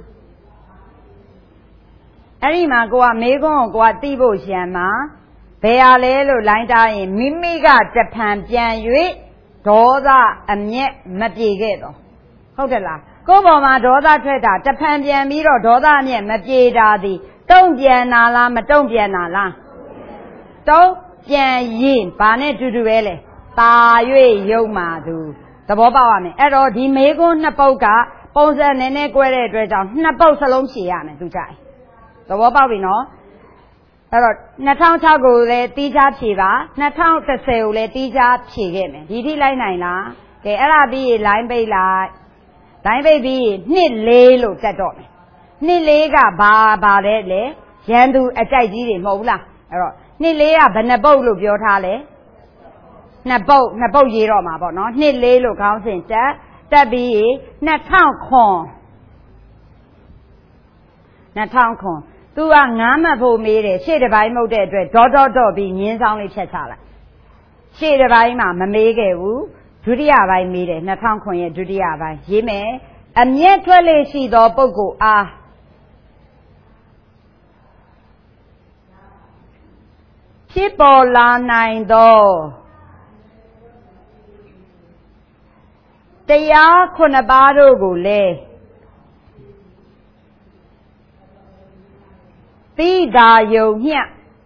အဲ့ဒီမှာကိုကမေးခွန်းကိုကိုကသိဖို့ရှမ်းမှာဘယ်ဟာလဲလို့လိုင်းတားရင်မိမိကတဖန်ပြန်၍ဒေါသအမျက်မပြေခဲ့တော့ဟုတ်တယ်လားကိုယ့်ပေါ်မှာဒေါသထွက်တာတဖန်ပြန်ပြီးတော့ဒေါသအမျက်မပြေတာသည်တုံ့ပြန်တာလားမတုံ့ပြန်တာလားတုံ့ပြန်ရင်ဘာနဲ့တူတူပဲလဲတာ၍ယုံမာသူသဘောပေါက်ရမယ်အဲ့တော့ဒီမေးခွန်းနှစ်ပုဒ်ကပုံစံနည်းနည်းကွဲတဲ့အတွက်ကြောင့်နှစ်ပုဒ်စလုံးဖြေရမယ်သူကြိုက်သဘောပေါက်ပြီနော်အဲ့တော့2006ကိုလည်းတီးခြားဖြေပါ2010ကိုလည်းတီးခြားဖြေခဲ့မယ်ဒီထိလိုက်နိုင်လားကဲအဲ့ဒါပြီးရင်လိုင်းပိတ်လိုက်လိုင်းပိတ်ပြီး2-4လို့တက်တော့မယ်2-4ကဘာလဲလေရန်သူအကြိုက်ကြီးတွေမဟုတ်ဘူးလားအဲ့တော့2-4ကဘယ်နှပုတ်လို့ပြောထားလဲနှစ်ပုတ်ရေးတော့မှာပေါ့နော်2-4လို့ခေါင်းစဉ်တက်ပြီး2000သူက9မှတ်ဖို့မေးတယ်ရှေ့တစ်ပိုင်းမဟုတ်တဲ့အတွက်ဒေါပြီးငင်းဆောင်လေးဖြတ်ချလိုက်ရှေ့တစ်ပိုင်းမှာမမေးခဲ့ဘူးဒုတိယပိုင်းမေးတယ်2000ရဲ့ဒုတိယပိုင်းရေးမယ်အမျက်ထွက်လေရှိသောပုဂ္ဂိုလ်အားဖြစ်ပေါ်လာနိုင်သောတရား9ပါးတို့ကိုလည်းသိသာယုံမျှ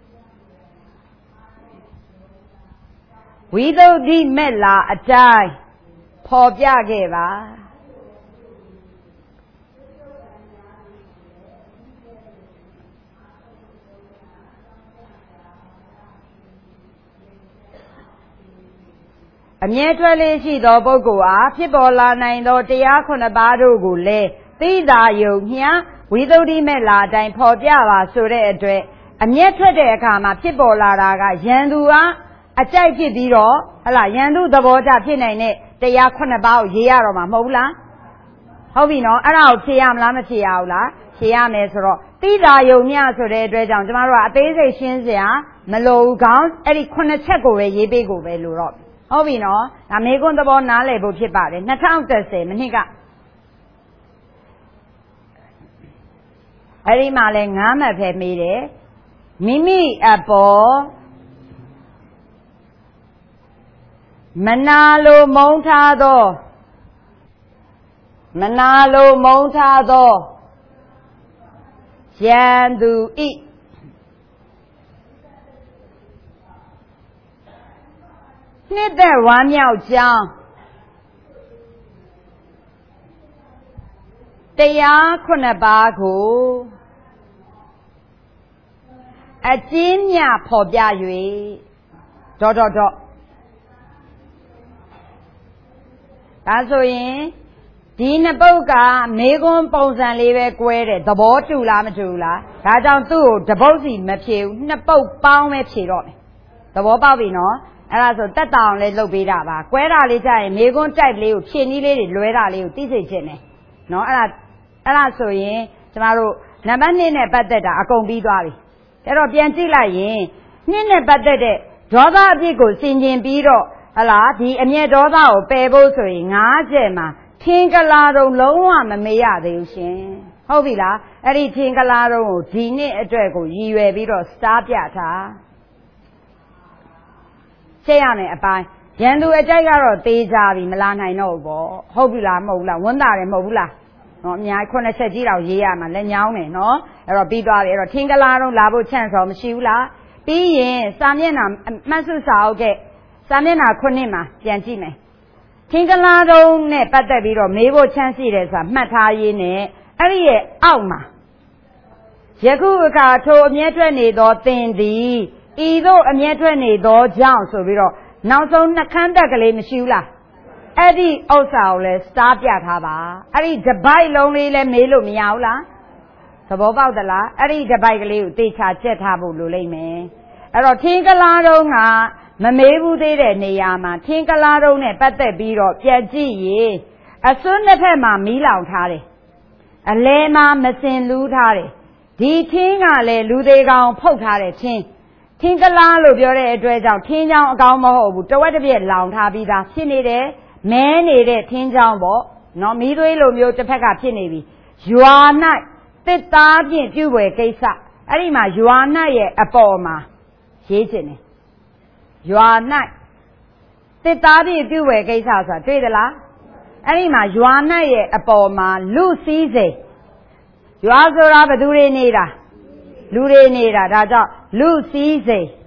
ဝိသုဒ္ဓိမေလာအတိုင်းဖော်ပြခဲ့ပါအမြဲထွက်လေးရှိသောပုဂ္ဂိုလ်အားဖြစ်ပေါ်လာနိုင်သောတရား9ပါးတို့ကိုလည်းသိသာယုံမျှဝိသုဒ္ဓိမေလာအတိုင်းဖော်ပြပါဆိုတဲ့အတွက်အမျက်ထွက်တဲ့အခါမှာဖြစ်ပေါ်လာတာကယန္တုကအကြိုက်ဖြစ်ပြီးတော့ဟလာယန္တုသဘောကျဖြစ်နိုင်တဲ့တရား9ပါးကိုရေးရတော့မှာမဟုတ်ဘူးလားဟုတ်ပြီနော်အဲ့ဒါကိုဖြေရမလားမဖြေရဘူးလားဖြေရမယ်ဆိုတော့သိသာယုံမျှဆိုတဲ့အတွက်ကြောင့်ကျမတို့ကအသေးစိတ်ရှင်းစရာမလိုဘူးကောင်းအဲ့ဒီ9ချက်ကိုပဲရေးပေးကိုပဲလို့တော့ဟုတ်ပြီနော်ဒါမေကွန်းသဘောနားလည်ဖို့ဖြစ်ပါတယ်2010မိနစ်ကအဲ့ဒီမှာလဲ9မှတ်ပဲမေးတယ်မိမိအပေါ်မနာလိုမုန်းထားသောယန္တုဤနှစ်သက်ဝမ်းမြောက်ကြောင်းတရား9ပါးကိုအကျဉ်းမြဖော်ပြ၍ဒါဆိုရင်ဒီနှစ်ပုဒ်ကမေကွန်းပုံစံလေးပဲကွဲတယ်သဘောတူလားမတူလားဒါကြောင့်သူ့ကိုတပုတ်စီမဖြေဘူးနှစ်ပုဒ်ပေါင်းပဲဖြေတော့မယ်သဘောပေါက်ပြီနော်အဲ့ဒါဆိုတက်တောင်လေးလုပ်ပေးတာပါကွဲတာလေးကြရင်မေကွန်းတိုက်လေးကိုဖြေနည်းလေးတွေလွဲတာလေးကိုသိစေချင်တယ်နော်အဲ့ဒါဆိုရင်ကျမတို့နံပါတ်1နဲ့ပတ်သက်တာအကုန်ပြီးသွားပြီအဲ့တော့ပြန်ကြည့်လိုက်ရင်2နဲ့ပတ်သက်တဲ့ဒေါသအဖြစ်ကိုဆင်ခြင်ပြီးတော့ဟလားဒီအမျက်ဒေါသကိုပယ်ဖို့ဆိုရင်9ချက်မှာထင်ကလာတော့လုံးဝမမေ့ရသေးဘူးရှင်ဟုတ်ပြီလားအဲ့ဒီထင်ကလာတော့ကိုဒီနှစ်အတွက်ကိုရည်ရွယ်ပြီးတော့စတားပြထားချက်ရမယ်အပိုင်းရန်သူအကြိုက်ကတော့သေးကြပြီမလာနိုင်တော့ဘူးပေါ့ဟုတ်ပြီလားမဟုတ်ဘူးလားဝန်တာတယ်မဟုတ်ဘူးလားနော်အများကြီး9ချက်ကြီးတော့ရေးရမှာလက်ညောင်းတယ်နော်အဲ့တော့ပြီးသွားပြီအဲ့တော့ထင်ကလာတော့လာဖို့ချန့်စောမရှိဘူးလားပြီးရင်စာမျက်နှာမှတ်စုစာအုပ်ကစာမျက်နှာ9မှာပြန်ကြည့်မယ်ထင်ကလာတော့နဲ့ပတ်သက်ပြီးတော့မေးဖို့ချန့်ရှိတယ်ဆိုတာမှတ်ထားရင်းနဲ့အဲ့ဒီရဲ့အောက်မှာယခုအခါထိုအမျက်ထွက်နေသောသင်သည်ဤသို့အမျက်ထွက်နေသောကြောင့်ဆိုပြီးတော့နောက်ဆုံးနှခမ်းတက်ကလေးမရှိဘူးလားအဲ့ဒီဥစ္စာကိုလည်းစတားပြထားပါအဲ့ဒီတပိုက်လုံးလေးလည်းမေးလို့မရဘူးလားသဘောပေါက်သလားအဲ့ဒီတပိုက်ကလေးကိုသေချာချက်ထားဖို့လိုလိမ့်မယ်အဲ့တော့ထင်ကလာတော့ကမမေးဘူးသေးတဲ့နေရာမှာထင်ကလာတော့နဲ့ပတ်သက်ပြီးတော့ပြန်ကြည့်ရင်အစွန်းနှစ်ဖက်မှာမီးလောင်ထားတယ်အလဲမှာမစင်လူးထားတယ်ဒီထင်းကလည်းလူသေးကောင်ဖုတ်ထားတယ်ထင်းကလားလို့ပြောတဲ့အတွက်ကြောင့်ထင်းချောင်းအကောင်းမဟုတ်ဘူးတဝက်တစ်ပြက်လောင်ထားပြီးသားဖြစ်နေတယ်မဲနေတဲ့ထင်းချောင်းပေါ့နော်မီးသွေးလိုမျိုးတစ်ဖက်ကဖြစ်နေပြီရွာ၌တစ်သားဖြင့်ပြုဝယ်ကိစ္စအဲ့ဒီမှာရွာ၌ရဲ့အပေါ်မှာရေးချင်တယ်ရွာ၌တစ်သားဖြင့်ပြုဝယ်ကိစ္စဆိုတာတွေ့သလားအဲ့ဒီမှာရွာ၌ရဲ့အပေါ်မှာလူစည်းစိမ်ရွာဆိုတာဘယ်သူတွေနေတာလူတွေနေတာဒါကြောင့်လူစည်းစိမ်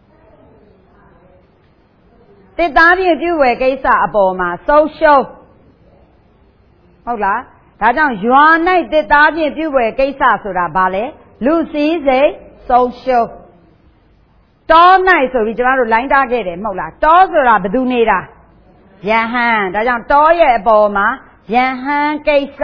တစ်သားဖြင့်ပြုဝယ်ကိစ္စအပေါ်မှာဆုံးရှုံးဟုတ်လားဒါကြောင့်ရွာ၌တစ်သားဖြင့်ပြုဝယ်ကိစ္စဆိုတာဘာလဲလူစည်းစိမ်ဆုံးရှုံးတော၌ဆိုပြီးကျွန်တော်တို့လိုင်းထားခဲ့တယ်မဟုတ်လားတောဆိုတာဘယ်သူနေတာယဟန်ဒါကြောင့်တောရဲ့အပေါ်မှာယဟန်ကိစ္စ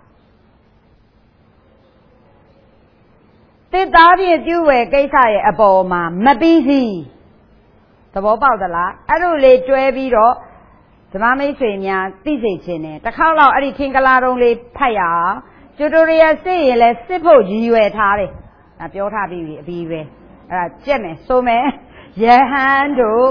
တစ်သားဖြင့်ပြုဝယ်ကိစ္စရဲ့အပေါ်မှာမပြီးစီသဘောပေါက်သလားအဲ့လိုလေးတွဲပြီးတော့ဓမ္မမိတ်ဆွေများသိစေခြင်းနဲ့တစ်ခေါက်လောက်အဲ့ဒီထင်ကလာတုံးလေးဖတ်ရအောင်ကျူတိုရီယယ်စစ်ရင်လဲစစ်ဖို့ရည်ရွယ်ထားတယ်ပြောထားပြီးပြီအပြီးပဲအဲ့ဒါကြက်မယ်ဆိုမယ်ယဟန်တို့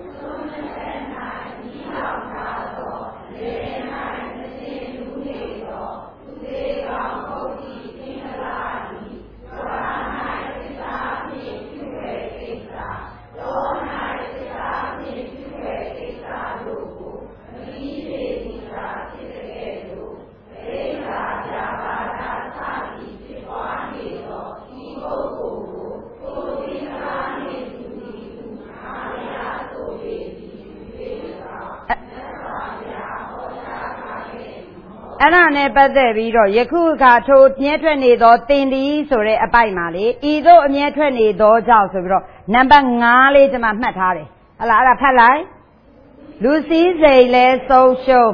အဲ့ဒါနဲ့ပတ်သက်ပြီးတော့ယခုအခါထိုအမြဲထွက်နေသောတင်ဒီဆိုတဲ့အပိုက်မှာလေဤသို့အမြဲထွက်နေသောကြောင့်ဆိုပြီးတော့နံပါတ်5လေးကျွန်မမှတ်ထားတယ်ဟလားအဲ့ဒါဖတ်လိုက်လူစည်းစိမ်လဲဆုံးရှုံး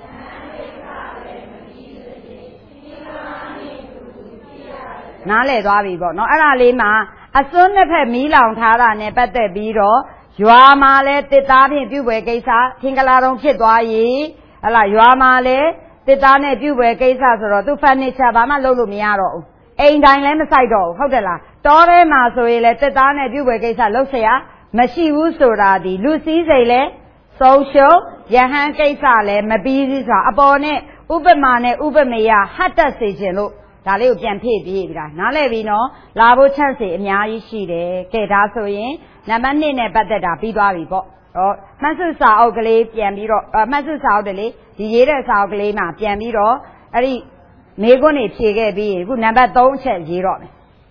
နားလည်သွားပြီပေါ့နော်အဲ့ဒါလေးမှာအစွန်းနှစ်ဖက်မီးလောင်ထားတာနဲ့ပတ်သက်ပြီးတော့ရွာမှာလဲတစ်သားဖြင့်ပြုပွဲကိစ္စထင်ကလာတုံးဖြစ်သွားပြီဟလားရွာမှာလဲတစ်သားနဲ့ပြုပွဲကိစ္စဆိုတော့သူဖန်နီချာဘာမှလုပ်လို့မရတော့ဘူးအိမ်တိုင်းလည်းမဆိုင်တော့ဘူးဟုတ်တယ်လားတောထဲမှာဆိုရင်လည်းတစ်သားနဲ့ပြုပွဲကိစ္စလုပ်เสียမရှိဘူးဆိုတာဒီလူစည်းစိမ်လည်းဆုံးရှုံးယဟန်ကိစ္စလည်းမပြီးသေးဆိုတာအပေါ်နဲ့ဥပမာနဲ့ဥပမေယဟတ်တက်စေခြင်းလို့ဒါလေးကိုပြန်ဖြည့်ပြီးပြီလားနားလည်ပြီနော်လာဖို့ချန့်စီအများကြီးရှိတယ်ကဲဒါဆိုရင်နံပါတ်2နဲ့ပတ်သက်တာပြီးသွားပြီပေါ့မှတ်စုစာအုပ်ကလေးပြန်ပြီးတော့မှတ်စုစာအုပ်တလေဒီရေးတဲ့စာအုပ်ကလေးမှာပြန်ပြီးတော့အဲ့ဒီမေးခွန်းတွေဖြေခဲ့ပြီးအခုနံပါတ်3အချက်ရေးတော့မယ်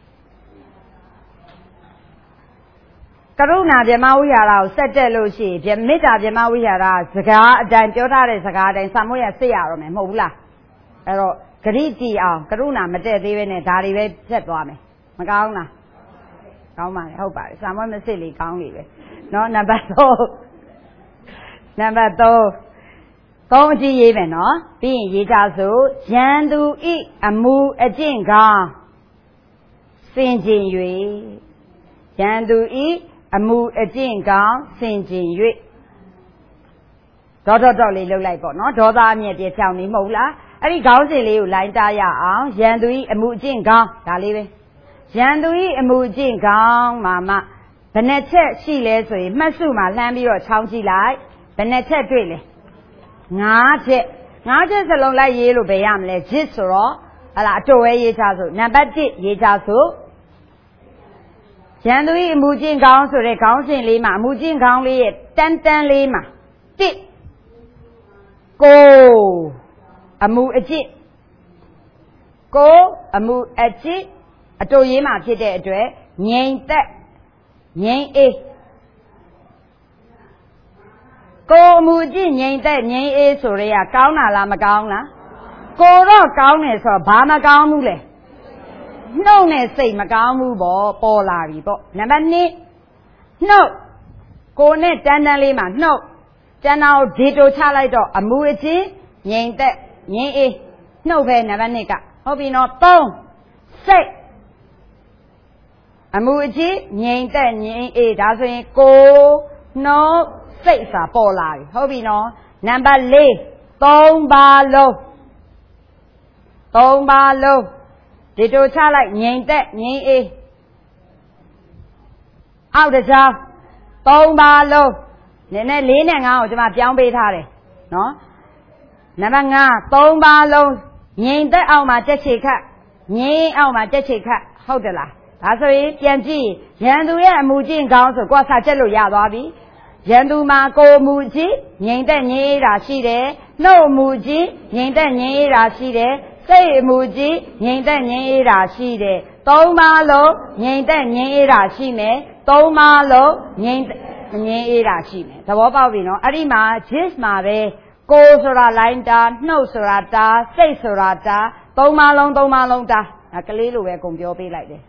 ကရုဏာဗြဟ္မဝိဟာရကိုဆက်တက်လို့ရှိရင်မေတ္တာဗြဟ္မဝိဟာရစကားအတိုင်းပြောထားတဲ့စကားအတိုင်းစာမိုးရစစ်ရတော့မယ်မဟုတ်ဘူးလားအဲ့တော့ဂရိတီအောင်ကရုဏာမတက်သေးပဲနဲ့ဒါတွေပဲဖြတ်သွားမယ်မကောင်းလားကောင်းပါလေဟုတ်ပါတယ်စာမွေးမစစ်လေကောင်းလေပဲနော်နံပါတ်3အကြည့်ရေးမယ်နော်ပြီးရင်ရေးကြစို့ရန်သူဤအမူအကျင့်ကောင်းစင်ကြင်၍ရန်သူဤအမူအကျင့်ကောင်းစင်ကြင်၍ဒေါလေးလှုပ်လိုက်ပေါ့နော်ဒေါသအမျက်ပြေဖြောင်းနေမဟုတ်လားအဲ့ဒီခေါင်းစဉ်လေးကိုလိုင်းတားရအောင်ရန်သူဤအမူအကျင့်ကောင်းဒါလေးပဲရန်သူဤအမူအကျင့်ကောင်းမှာမှဘယ်နှချက်ရှိလဲဆိုရင်မှတ်စုမှာလှမ်းပြီးတော့ချောင်းကြည့်လိုက်ဘယ်နှချက်တွေ့လဲ5ချက်စလုံးလိုက်ရေးလို့ဘယ်ရမလဲဂျစ်ဆိုတော့ဟလာအတူဝဲရေးချစို့နံပါတ်1ရေးချစို့ရန်သူဤအမူအကျင့်ကောင်းဆိုတဲ့ခေါင်းစဉ်လေးမှာအမူအကျင့်ကောင်းလေးရဲ့တန်းလေးမှာ1ကိုအမူအကျင့်ကိုအမူအကျင့်အတူရေးမှာဖြစ်တဲ့အတွက်ငြိမ်သက်ငြိမ်အေးကိုအမူအကျင့်ငြိမ်သက်ငြိမ်အေးဆိုရဲကောင်းတာလားမကောင်းလားကိုတော့ကောင်းတယ်ဆိုတော့ဘာမကောင်းဘူးလဲနှုတ်နဲ့စိတ်မကောင်းဘူးပေါ့ပေါ်လာပြီပေါ့နံပါတ်2နှုတ်ကိုနဲ့တန်းလေးမှာနှုတ်တန်းတော်ဒီတိုချလိုက်တော့အမူအကျင့်ငြိမ်သက်ငြိမ်အေးနှုတ်ပဲနံပါတ်2ကဟုတ်ပြီနော်3စိတ်အမူအကျင့်ငြိမ်သက်ငြိမ်အေးဒါဆိုရင်ကိုနှုတ်စိတ်စာပေါ်လာပြီဟုတ်ပြီနော်နံပါတ်4 3 ပါလုံး3 ပါလုံးဒီတို့ချလိုက်ငြိမ်သက်ငြိမ်အေးအောက်တစ်ချောင်း3 ပါလုံးနည်းနည်း4နဲ့5ကိုကျွန်မပြောင်းပေးထားတယ်နော်နံပါတ်5 3 ပါလုံးငြိမ်သက်အောင်မှာတက်ချေခတ်ငြိမ်အောင်မှာတက်ချေခတ်ဟုတ်တယ်လားဒါဆိုရင်ပြန်ကြည့်ရန်သူရဲ့အမူကျင့်ကောင်းဆိုကိုယ်စာချက်လို့ရသွားပြီရန်သူမှာကိုယ်မူကြည့်ငြိမ်သက်ငြိမ်တာရှိတယ်နှုတ်မူကြည့်ငြိမ်သက်ငြိမ်တာရှိတယ်စိတ်အမူကြည့်ငြိမ်သက်ငြိမ်တာရှိတယ်3 ပါလုံးငြိမ်သက်ငြိမ်တာရှိမယ်3 ပါလုံးငြိမ်ငြိမ်တာရှိမယ်သဘောပေါက်ပြီနော်အဲ့ဒီမှာ gist မှာပဲကိုယ်ဆိုတာလိုင်းတာနှုတ်ဆိုတာတာစိတ်ဆိုတာတာ3 ပါလုံး3 ပါလုံးတာကလေးလိုပဲအကုန်ပြောပေးလိုက်တယ်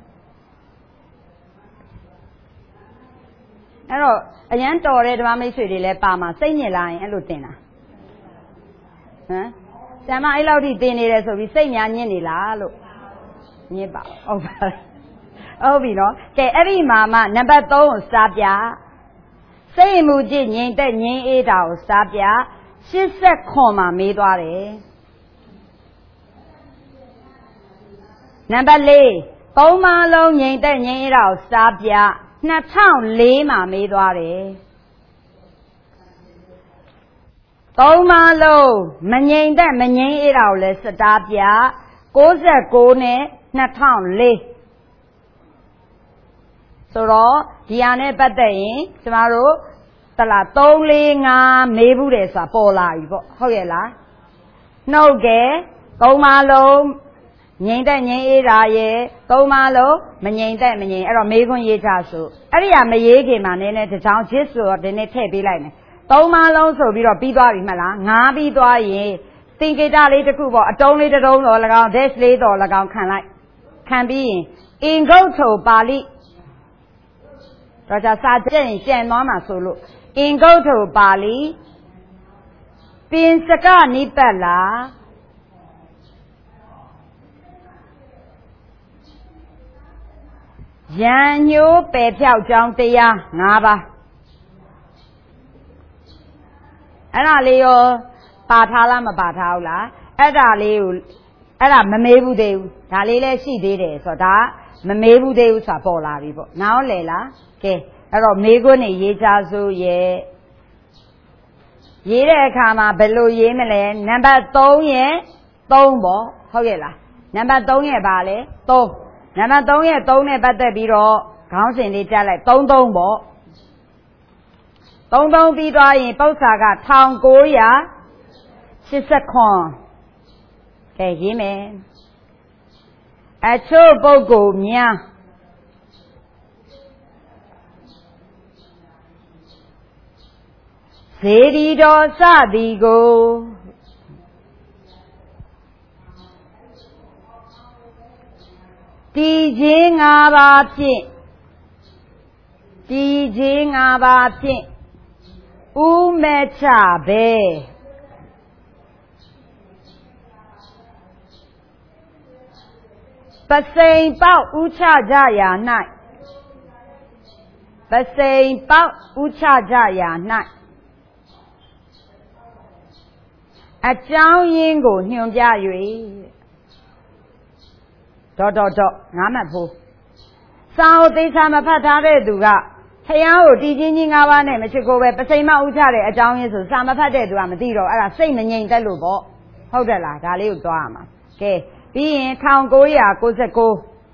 အဲ့တော့အရန်တော်တဲ့ဓမ္မမိတ်ဆွေတွေလည်းပါမှာစိတ်ညစ်လာရင်အဲ့လိုတင်တာဟမ်ဆရာမအဲ့လောက်ထိတင်နေတယ်ဆိုပြီးစိတ်များညစ်နေလားလို့ညစ်ပါဟုတ်ပါဟုတ်ပြီနော်ကဲအဲ့ဒီမှာမှနံပါတ်3ကိုစားပြစိတ်မှုကြည့်ငြိမ်သက်ငြိမ်အေးတာကိုစားပြ89မှာမေးသွားတယ်နံပါတ်4 3 ပါလုံးငြိမ်သက်ငြိမ်အေးတာကိုစားပြ2004မှာမေးသွားတယ်3 ပါလုံးမငြိမ်သက်မငြိမ်အေးတာကိုလည်းစတားပြ69နဲ့2004ဆိုတော့ဒီဟာနဲ့ပတ်သက်ရင်ကျမတို့တလား3 4 5မေးဘူးတယ်ဆိုတာပေါ်လာပြီပေါ့ဟုတ်ရဲ့လားနှုတ်ကဲ3 ပါလုံးငြိမ်သက်ငြိမ်အေးတာရဲ့3 ပါလုံးမငြိမ်သက်မငြိမ်အဲ့တော့မေးခွန်းရေးချဆိုအဲ့ဒီဟာမရေးခင်မှာနည်းနည်းတစ်ချောင်း gist ဆိုတော့ဒီနေ့ထည့်ပေးလိုက်မယ်3 ပါလုံးဆိုပြီးတော့ပြီးသွားပြီမှလား5ပြီးသွားရင်သင်္ကေတလေးတစ်ခုပေါ့အတုံးလေးတစ်တုံးတော့၎င်း dash လေးတော့၎င်းခံလိုက်ခံပြီးရင်အင်္ဂုတ္ထုပါဠိတော့じゃစာကျက်ရင်ကျန်သွားမှာဆိုလို့အင်္ဂုတ္ထုပါဠိပင်စကနိပတ်လာရန်ညိုးပယ်ဖြောက်ကြောင်းတရား5 ပါးအဲ့ဒါလေးရောပါထားလားမပါထားဘူးလားအဲ့ဒါလေးကိုအဲ့ဒါမမေးဘူးသေးဘူးဒါလေးလည်းရှိသေးတယ်ဆိုတော့ဒါမမေးဘူးသေးဘူးဆိုတာပေါ်လာပြီပေါ့နားလေလားကဲအဲ့တော့မေးခွန်းနေရေးချစို့ရဲ့ရေးတဲ့အခါမှာဘယ်လိုရေးမလဲနံပါတ်3ရဲ့3ပေါ့ဟုတ်ရဲ့လားနံပါတ်3ရဲ့ပါလဲ3နံပါတ်3ရဲ့3နဲ့ပတ်သက်ပြီးတော့ခေါင်းစဉ်လေးတက်လိုက်33ပေါ့33ပြီးသွားရင်ပု္ပ္ပာက1989ကဲရေးမယ်အချို့ပုဂ္ဂိုလ်များစေတီတော်စသည်ကိုတည်ခြင်း5 ပါးဖြင့်တည်ခြင်း5 ပါးဖြင့်ဥမဲ့ချပဲပစိန်ပေါက်ဥချကြရာ၌ပစိန်ပေါက်ဥချကြရာ၌အကြောင်းရင်းကိုညွှန်ပြ၍.ငါးမှတ်ဖို့စာအုပ်သေချာမဖတ်ထားတဲ့သူကဖျားကိုတည်ခြင်းကြီး5 ပါးနဲ့မချစ်ကိုပဲပစိန်မဥချတဲ့အကြောင်းရင်းဆိုစာမဖတ်တဲ့သူကမသိတော့အဲ့ဒါစိတ်မငြိမ်သက်လို့ပေါ့ဟုတ်တယ်လားဒါလေးကိုသွားရမှာကဲပြီးရင်1999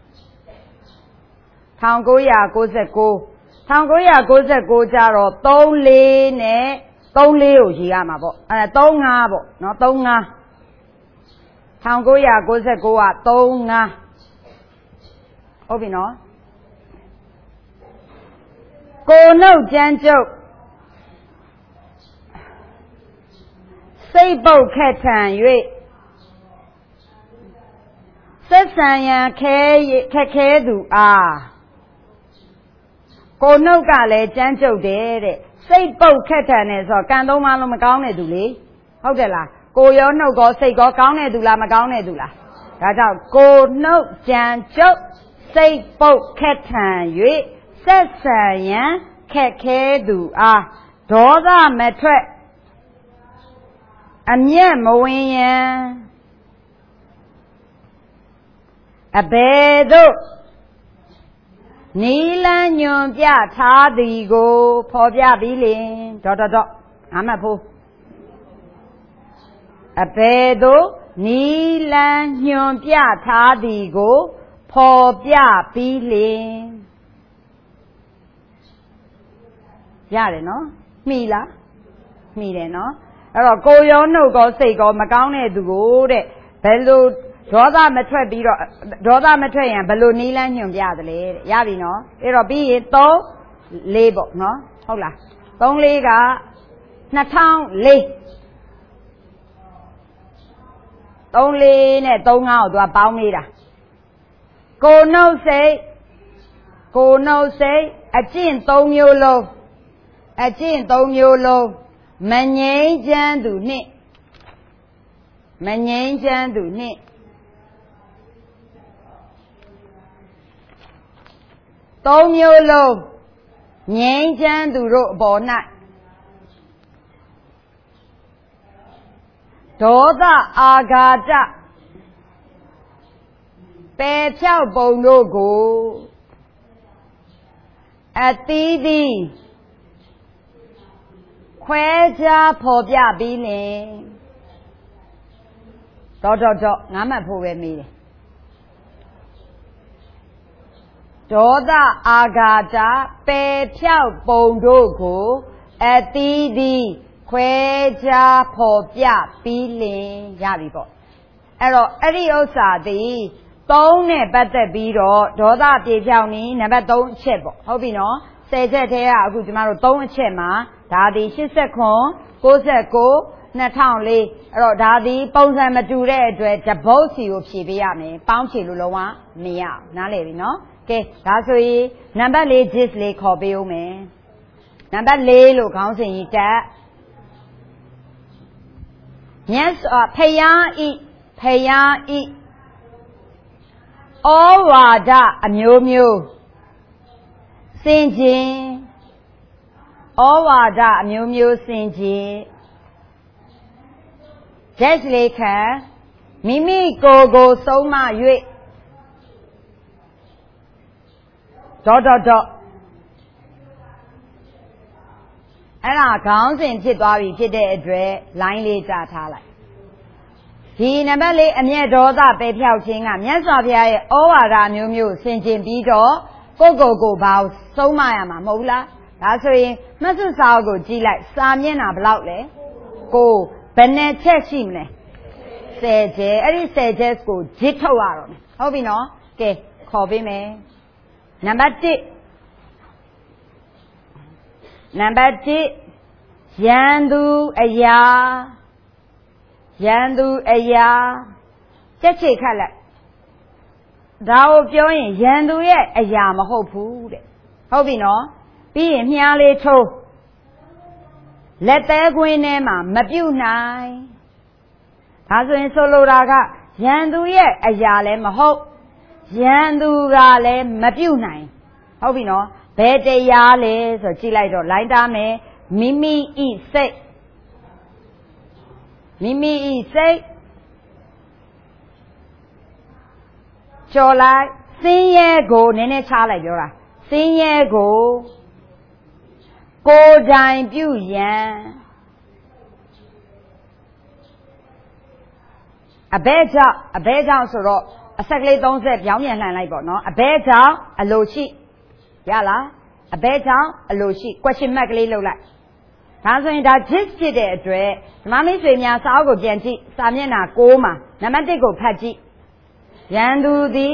ကြတော့34နဲ့34ကိုရေးရမှာပေါ့အဲ့ဒါ35ပေါ့နော်35 1999က35ဟုတ်ပြီနော်ကိုနှုတ်ကြမ်းကြုတ်စိတ်ပုတ်ခက်ထန်၍ဆက်ဆံရန်ခက်ခဲသူအားကိုနှုတ်ကလည်းကြမ်းကြုတ်တယ်တဲ့စိတ်ပုတ်ခက်ထန်တယ်ဆိုတော့ကံ3 ပါးလုံးမကောင်းတဲ့သူလေဟုတ်တယ်လားကိုရောနှုတ်ကောစိတ်ကောကောင်းတဲ့သူလားမကောင်းတဲ့သူလားဒါကြောင့်ကိုနှုတ်ကြမ်းကြုတ်စိတ်ပုတ်ခက်ထန်၍ဆက်ဆံရန်ခက်ခဲသူအားဒေါသမထွက်အမျက်မဝင်ရန်အဘယ်သို့နီလန်းညွန်ပြထားသည်ကိုဖော်ပြပြီးလင်ငါမှတ်ဖို့အဘယ်သို့နီလန်းညွန်ပြထားသည်ကိုဖော်ပြပြီးလင်ရတယ်နော်မှီလားမှီတယ်နော်အဲ့တော့ကိုရောနှုတ်ကောစိတ်ကောမကောင်းတဲ့သူကိုတဲ့ဘယ်လိုဒေါသမထွက်ပြီးတော့ဒေါသမထွက်ရင်ဘယ်လိုနီးလန်းညွန်ပြသလဲတဲ့ရပြီနော်အဲ့တော့ပြီးရင်3 4ပေါ့နော်ဟုတ်လား3 4က2004 3 4နဲ့3 5ကိုသူကပေါင်းနေတာကိုနှုတ်စိတ်အကျင့်3မျိုးလုံးမငြိမ်းချမ်းသူနှင့်3မျိုးလုံးငြိမ်းချမ်းသူတို့အပေါ်၌ဒေါသအာဃာတပယ်ဖြောက်ပုံတို့ကိုအသီးသီးခွဲခြားဖော်ပြပြီးလင်ငါမှတ်ဖို့ပဲမေးတယ်ဒေါသအာဃာတပယ်ဖြောက်ပုံတို့ကိုအသီးသီးခွဲခြားဖော်ပြပြီးလင်ရပြီပေါ့အဲ့တော့အဲ့ဒီဥစ္စာသည်3နဲ့ပတ်သက်ပြီးတော့ဒေါသပြေဖြောက်နည်းနံပါတ်3အချက်ပေါ့ဟုတ်ပြီနော်10ချက်ထဲကအခုကျမတို့3အချက်မှာဒါသည်89 99 2004အဲ့တော့ဒါသည်ပုံစံမတူတဲ့အတွက်တပုတ်စီကိုဖြည့်ပေးရမယ်ပေါင်းဖြည့်လို့လုံးဝမရအောင်နားလည်ပြီနော်ကဲဒါဆိုရင်နံပါတ်4 gist လေးခေါ်ပေးဦးမယ်နံပါတ်4လို့ခေါင်းစဉ်ကြီးတက်မြတ်စွာဘုရားဤဩဝါဒအမျိုးမျိုးစင်ကြင်ဩဝါဒအမျိုးမျိုးစင်ကြင်ဂျက်လေးခံမိမိကိုယ်ကိုဆုံးမ၍အဲ့ဒါခေါင်းစဉ်ဖြစ်သွားပြီဖြစ်တဲ့အတွက်လိုင်းလေးကြားထားလိုက်ဒီနံပါတ်4အမျက်ဒေါသပယ်ဖြောက်ခြင်းကမြတ်စွာဘုရားရဲ့ဩဝါဒမျိုးမျိုးဆင်ခြင်ပြီးတော့ကိုဘာဆုံးမရမှာမဟုတ်လားဒါဆိုရင်မှတ်စုစာအုပ်ကိုကြည့်လိုက်စာမျက်နှာဘယ်လောက်လဲကိုဘယ်နဲ့ချက်ရှိမလဲ10ချက်အဲ့ဒီ10ချက်ကိုဂျစ်ထုတ်ရတော့မယ်ဟုတ်ပြီနော်ကဲခေါ်ပေးမယ်နံပါတ်1ရန်သူအရာချက်ချေခတ်လိုက်ဒါကိုပြောရင်ရန်သူရဲ့အရာမဟုတ်ဘူးတဲ့ဟုတ်ပြီနော်ပြီးရင်မြားလေးထိုးလက်သေးခွင်းထဲမှာမပြုတ်နိုင်ဒါဆိုရင်ဆိုလိုတာကရန်သူရဲ့အရာလည်းမဟုတ်ရန်သူကလည်းမပြုတ်နိုင်ဟုတ်ပြီနော်ဘယ်တရားလဲဆိုကြည့်လိုက်တော့လိုင်းတာမယ်မိမိဤစိတ်ကြော်လိုက်စင်းရဲကိုနည်းနည်းချလိုက်ပြောတာစင်းရဲကိုကိုယ်တိုင်ပြုရန်အဘဲကြောင့်ဆိုတော့အဆက်ကလေး30ပြောင်းပြန်လှန်လိုက်ပေါ့နော်အဘဲကြောင့်အလိုရှိရလားအဘဲကြောင့်အလိုရှိ question mark ကလေးလုပ်လိုက်ဒါဆိုရင်ဒါ gist ဖြစ်တဲ့အတွက်ဓမ္မမိတ်ဆွေများစာအုပ်ကိုပြန်ကြည့်စာမျက်နှာ6မှာနံပါတ်1ကိုဖတ်ကြည့်ရန်သူသည်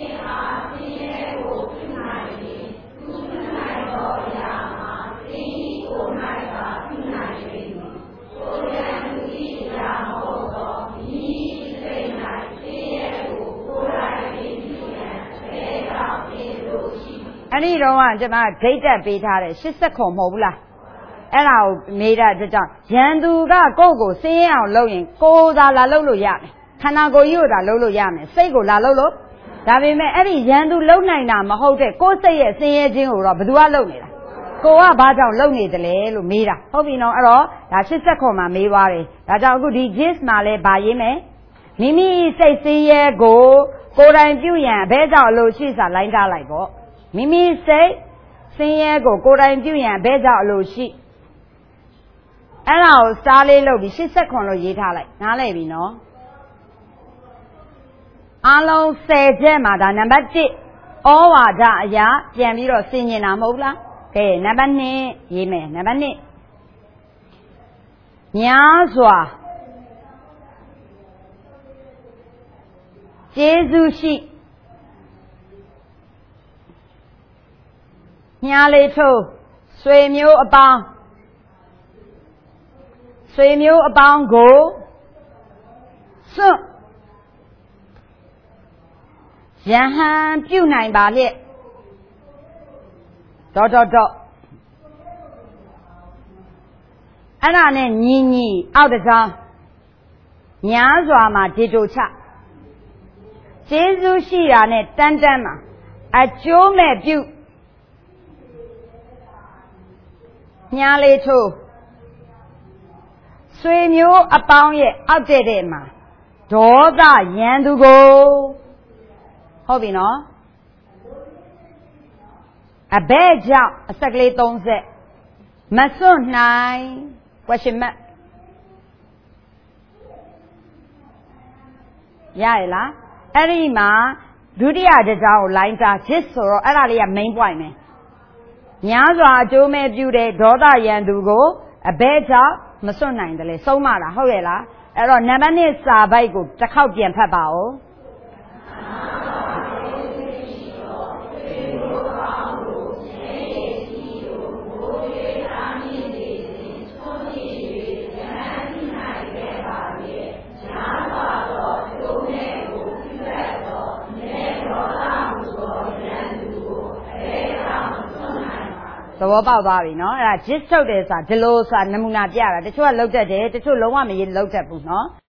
အဲ့ဒီတော့ကကျွန်မဂိတ်တက်ပေးထားတယ်80ခုမဟုတ်ဘူးလားအဲ့ဒါကိုမေးတဲ့အတွက်ကြောင့်ရန်သူကကိုယ့်ကိုစင်းရအောင်လုပ်ရင်ကိုယ်သာလာလုပ်လို့ရမယ်ခန္ဓာကိုယ်ကြီးကိုသာလုပ်လို့ရမယ်စိတ်ကိုလာလုပ်လို့ဒါပေမဲ့အဲ့ဒီရန်သူလုံနိုင်တာမဟုတ်တဲ့ကိုယ်စိတ်ရဲ့စင်းရဲခြင်းကိုတော့ဘယ်သူကလုပ်နေတာကိုကဘာကြောင့်လုံနေတယ်လဲလို့မေးတာဟုတ်ပြီနော်အဲ့တော့ဒါ80ခွန်မှာမေးသွားတယ်ဒါကြောင့်အခုဒီ gist မှာလဲဗာရေးမယ်မိမိစိတ်ဆင်းရဲကိုကိုယ်တိုင်ပြုရန်ဘဲကြောင့်အလိုရှိစာလိုင်းထားလိုက်ပေါ့မိမိစိတ်ဆင်းရဲကိုကိုယ်တိုင်ပြုရန်ဘဲကြောင့်အလိုရှိအဲ့ဒါကိုစားလေးလုပ်ပြီး80ခွန်လို့ရေးထားလိုက်နားလည်ပြီနော်အားလုံး10ချက်မှာဒါနံပါတ်1ဩဝါဒအရာပြန်ပြီးတော့ဆင်ញင်တာမဟုတ်လားကဲနံပါတ်2ရေးမယ်နံပါတ်2များစွာကျေးဇူးရှိညားလေးထိုးဆွေမျိုးအပေါင်းကိုစွန့်ယဟန်ပြုနိုင်ပါလျက်အဲ့ဒါနဲ့ညီအောက်တစ်ကြောင်းများစွာမှာဒီတိုချကျေးဇူးရှိတာနဲ့တန်းမှာအကျိုးမဲ့ပြုညားလေးထိုးဆွေမျိုးအပေါင်းရဲ့အောက်တဲ့မှာဒေါသရန်သူကိုဟုတ်ပြီနော်အဘဲကြောင့်အစက်ကလေး30မစွန့်နိုင် question mark ရရလားအဲ့ဒီမှာဒုတိယတစ်ကြောင်းကို line တာ gist ဆိုတော့အဲ့ဒါလေးက main point ပဲများစွာအကျိုးမဲ့ပြုတဲ့ဒေါသရန်သူကိုအဘဲကြောင့်မစွန့်နိုင်တယ်လေဆုံးမတာဟုတ်ရဲ့လားအဲ့တော့နံပါတ်1စာပိုက်ကိုတစ်ခေါက်ပြန်ဖတ်ပါဦးသဘောပေါက်သွားပြီနော်အဲ့ဒါ gist ထုတ်တယ်ဆိုတာဒီလိုဆိုတာနမူနာပြတာတချို့ကလောက်တတ်တယ်တချို့လုံးဝမလုပ်တတ်ဘူးနော်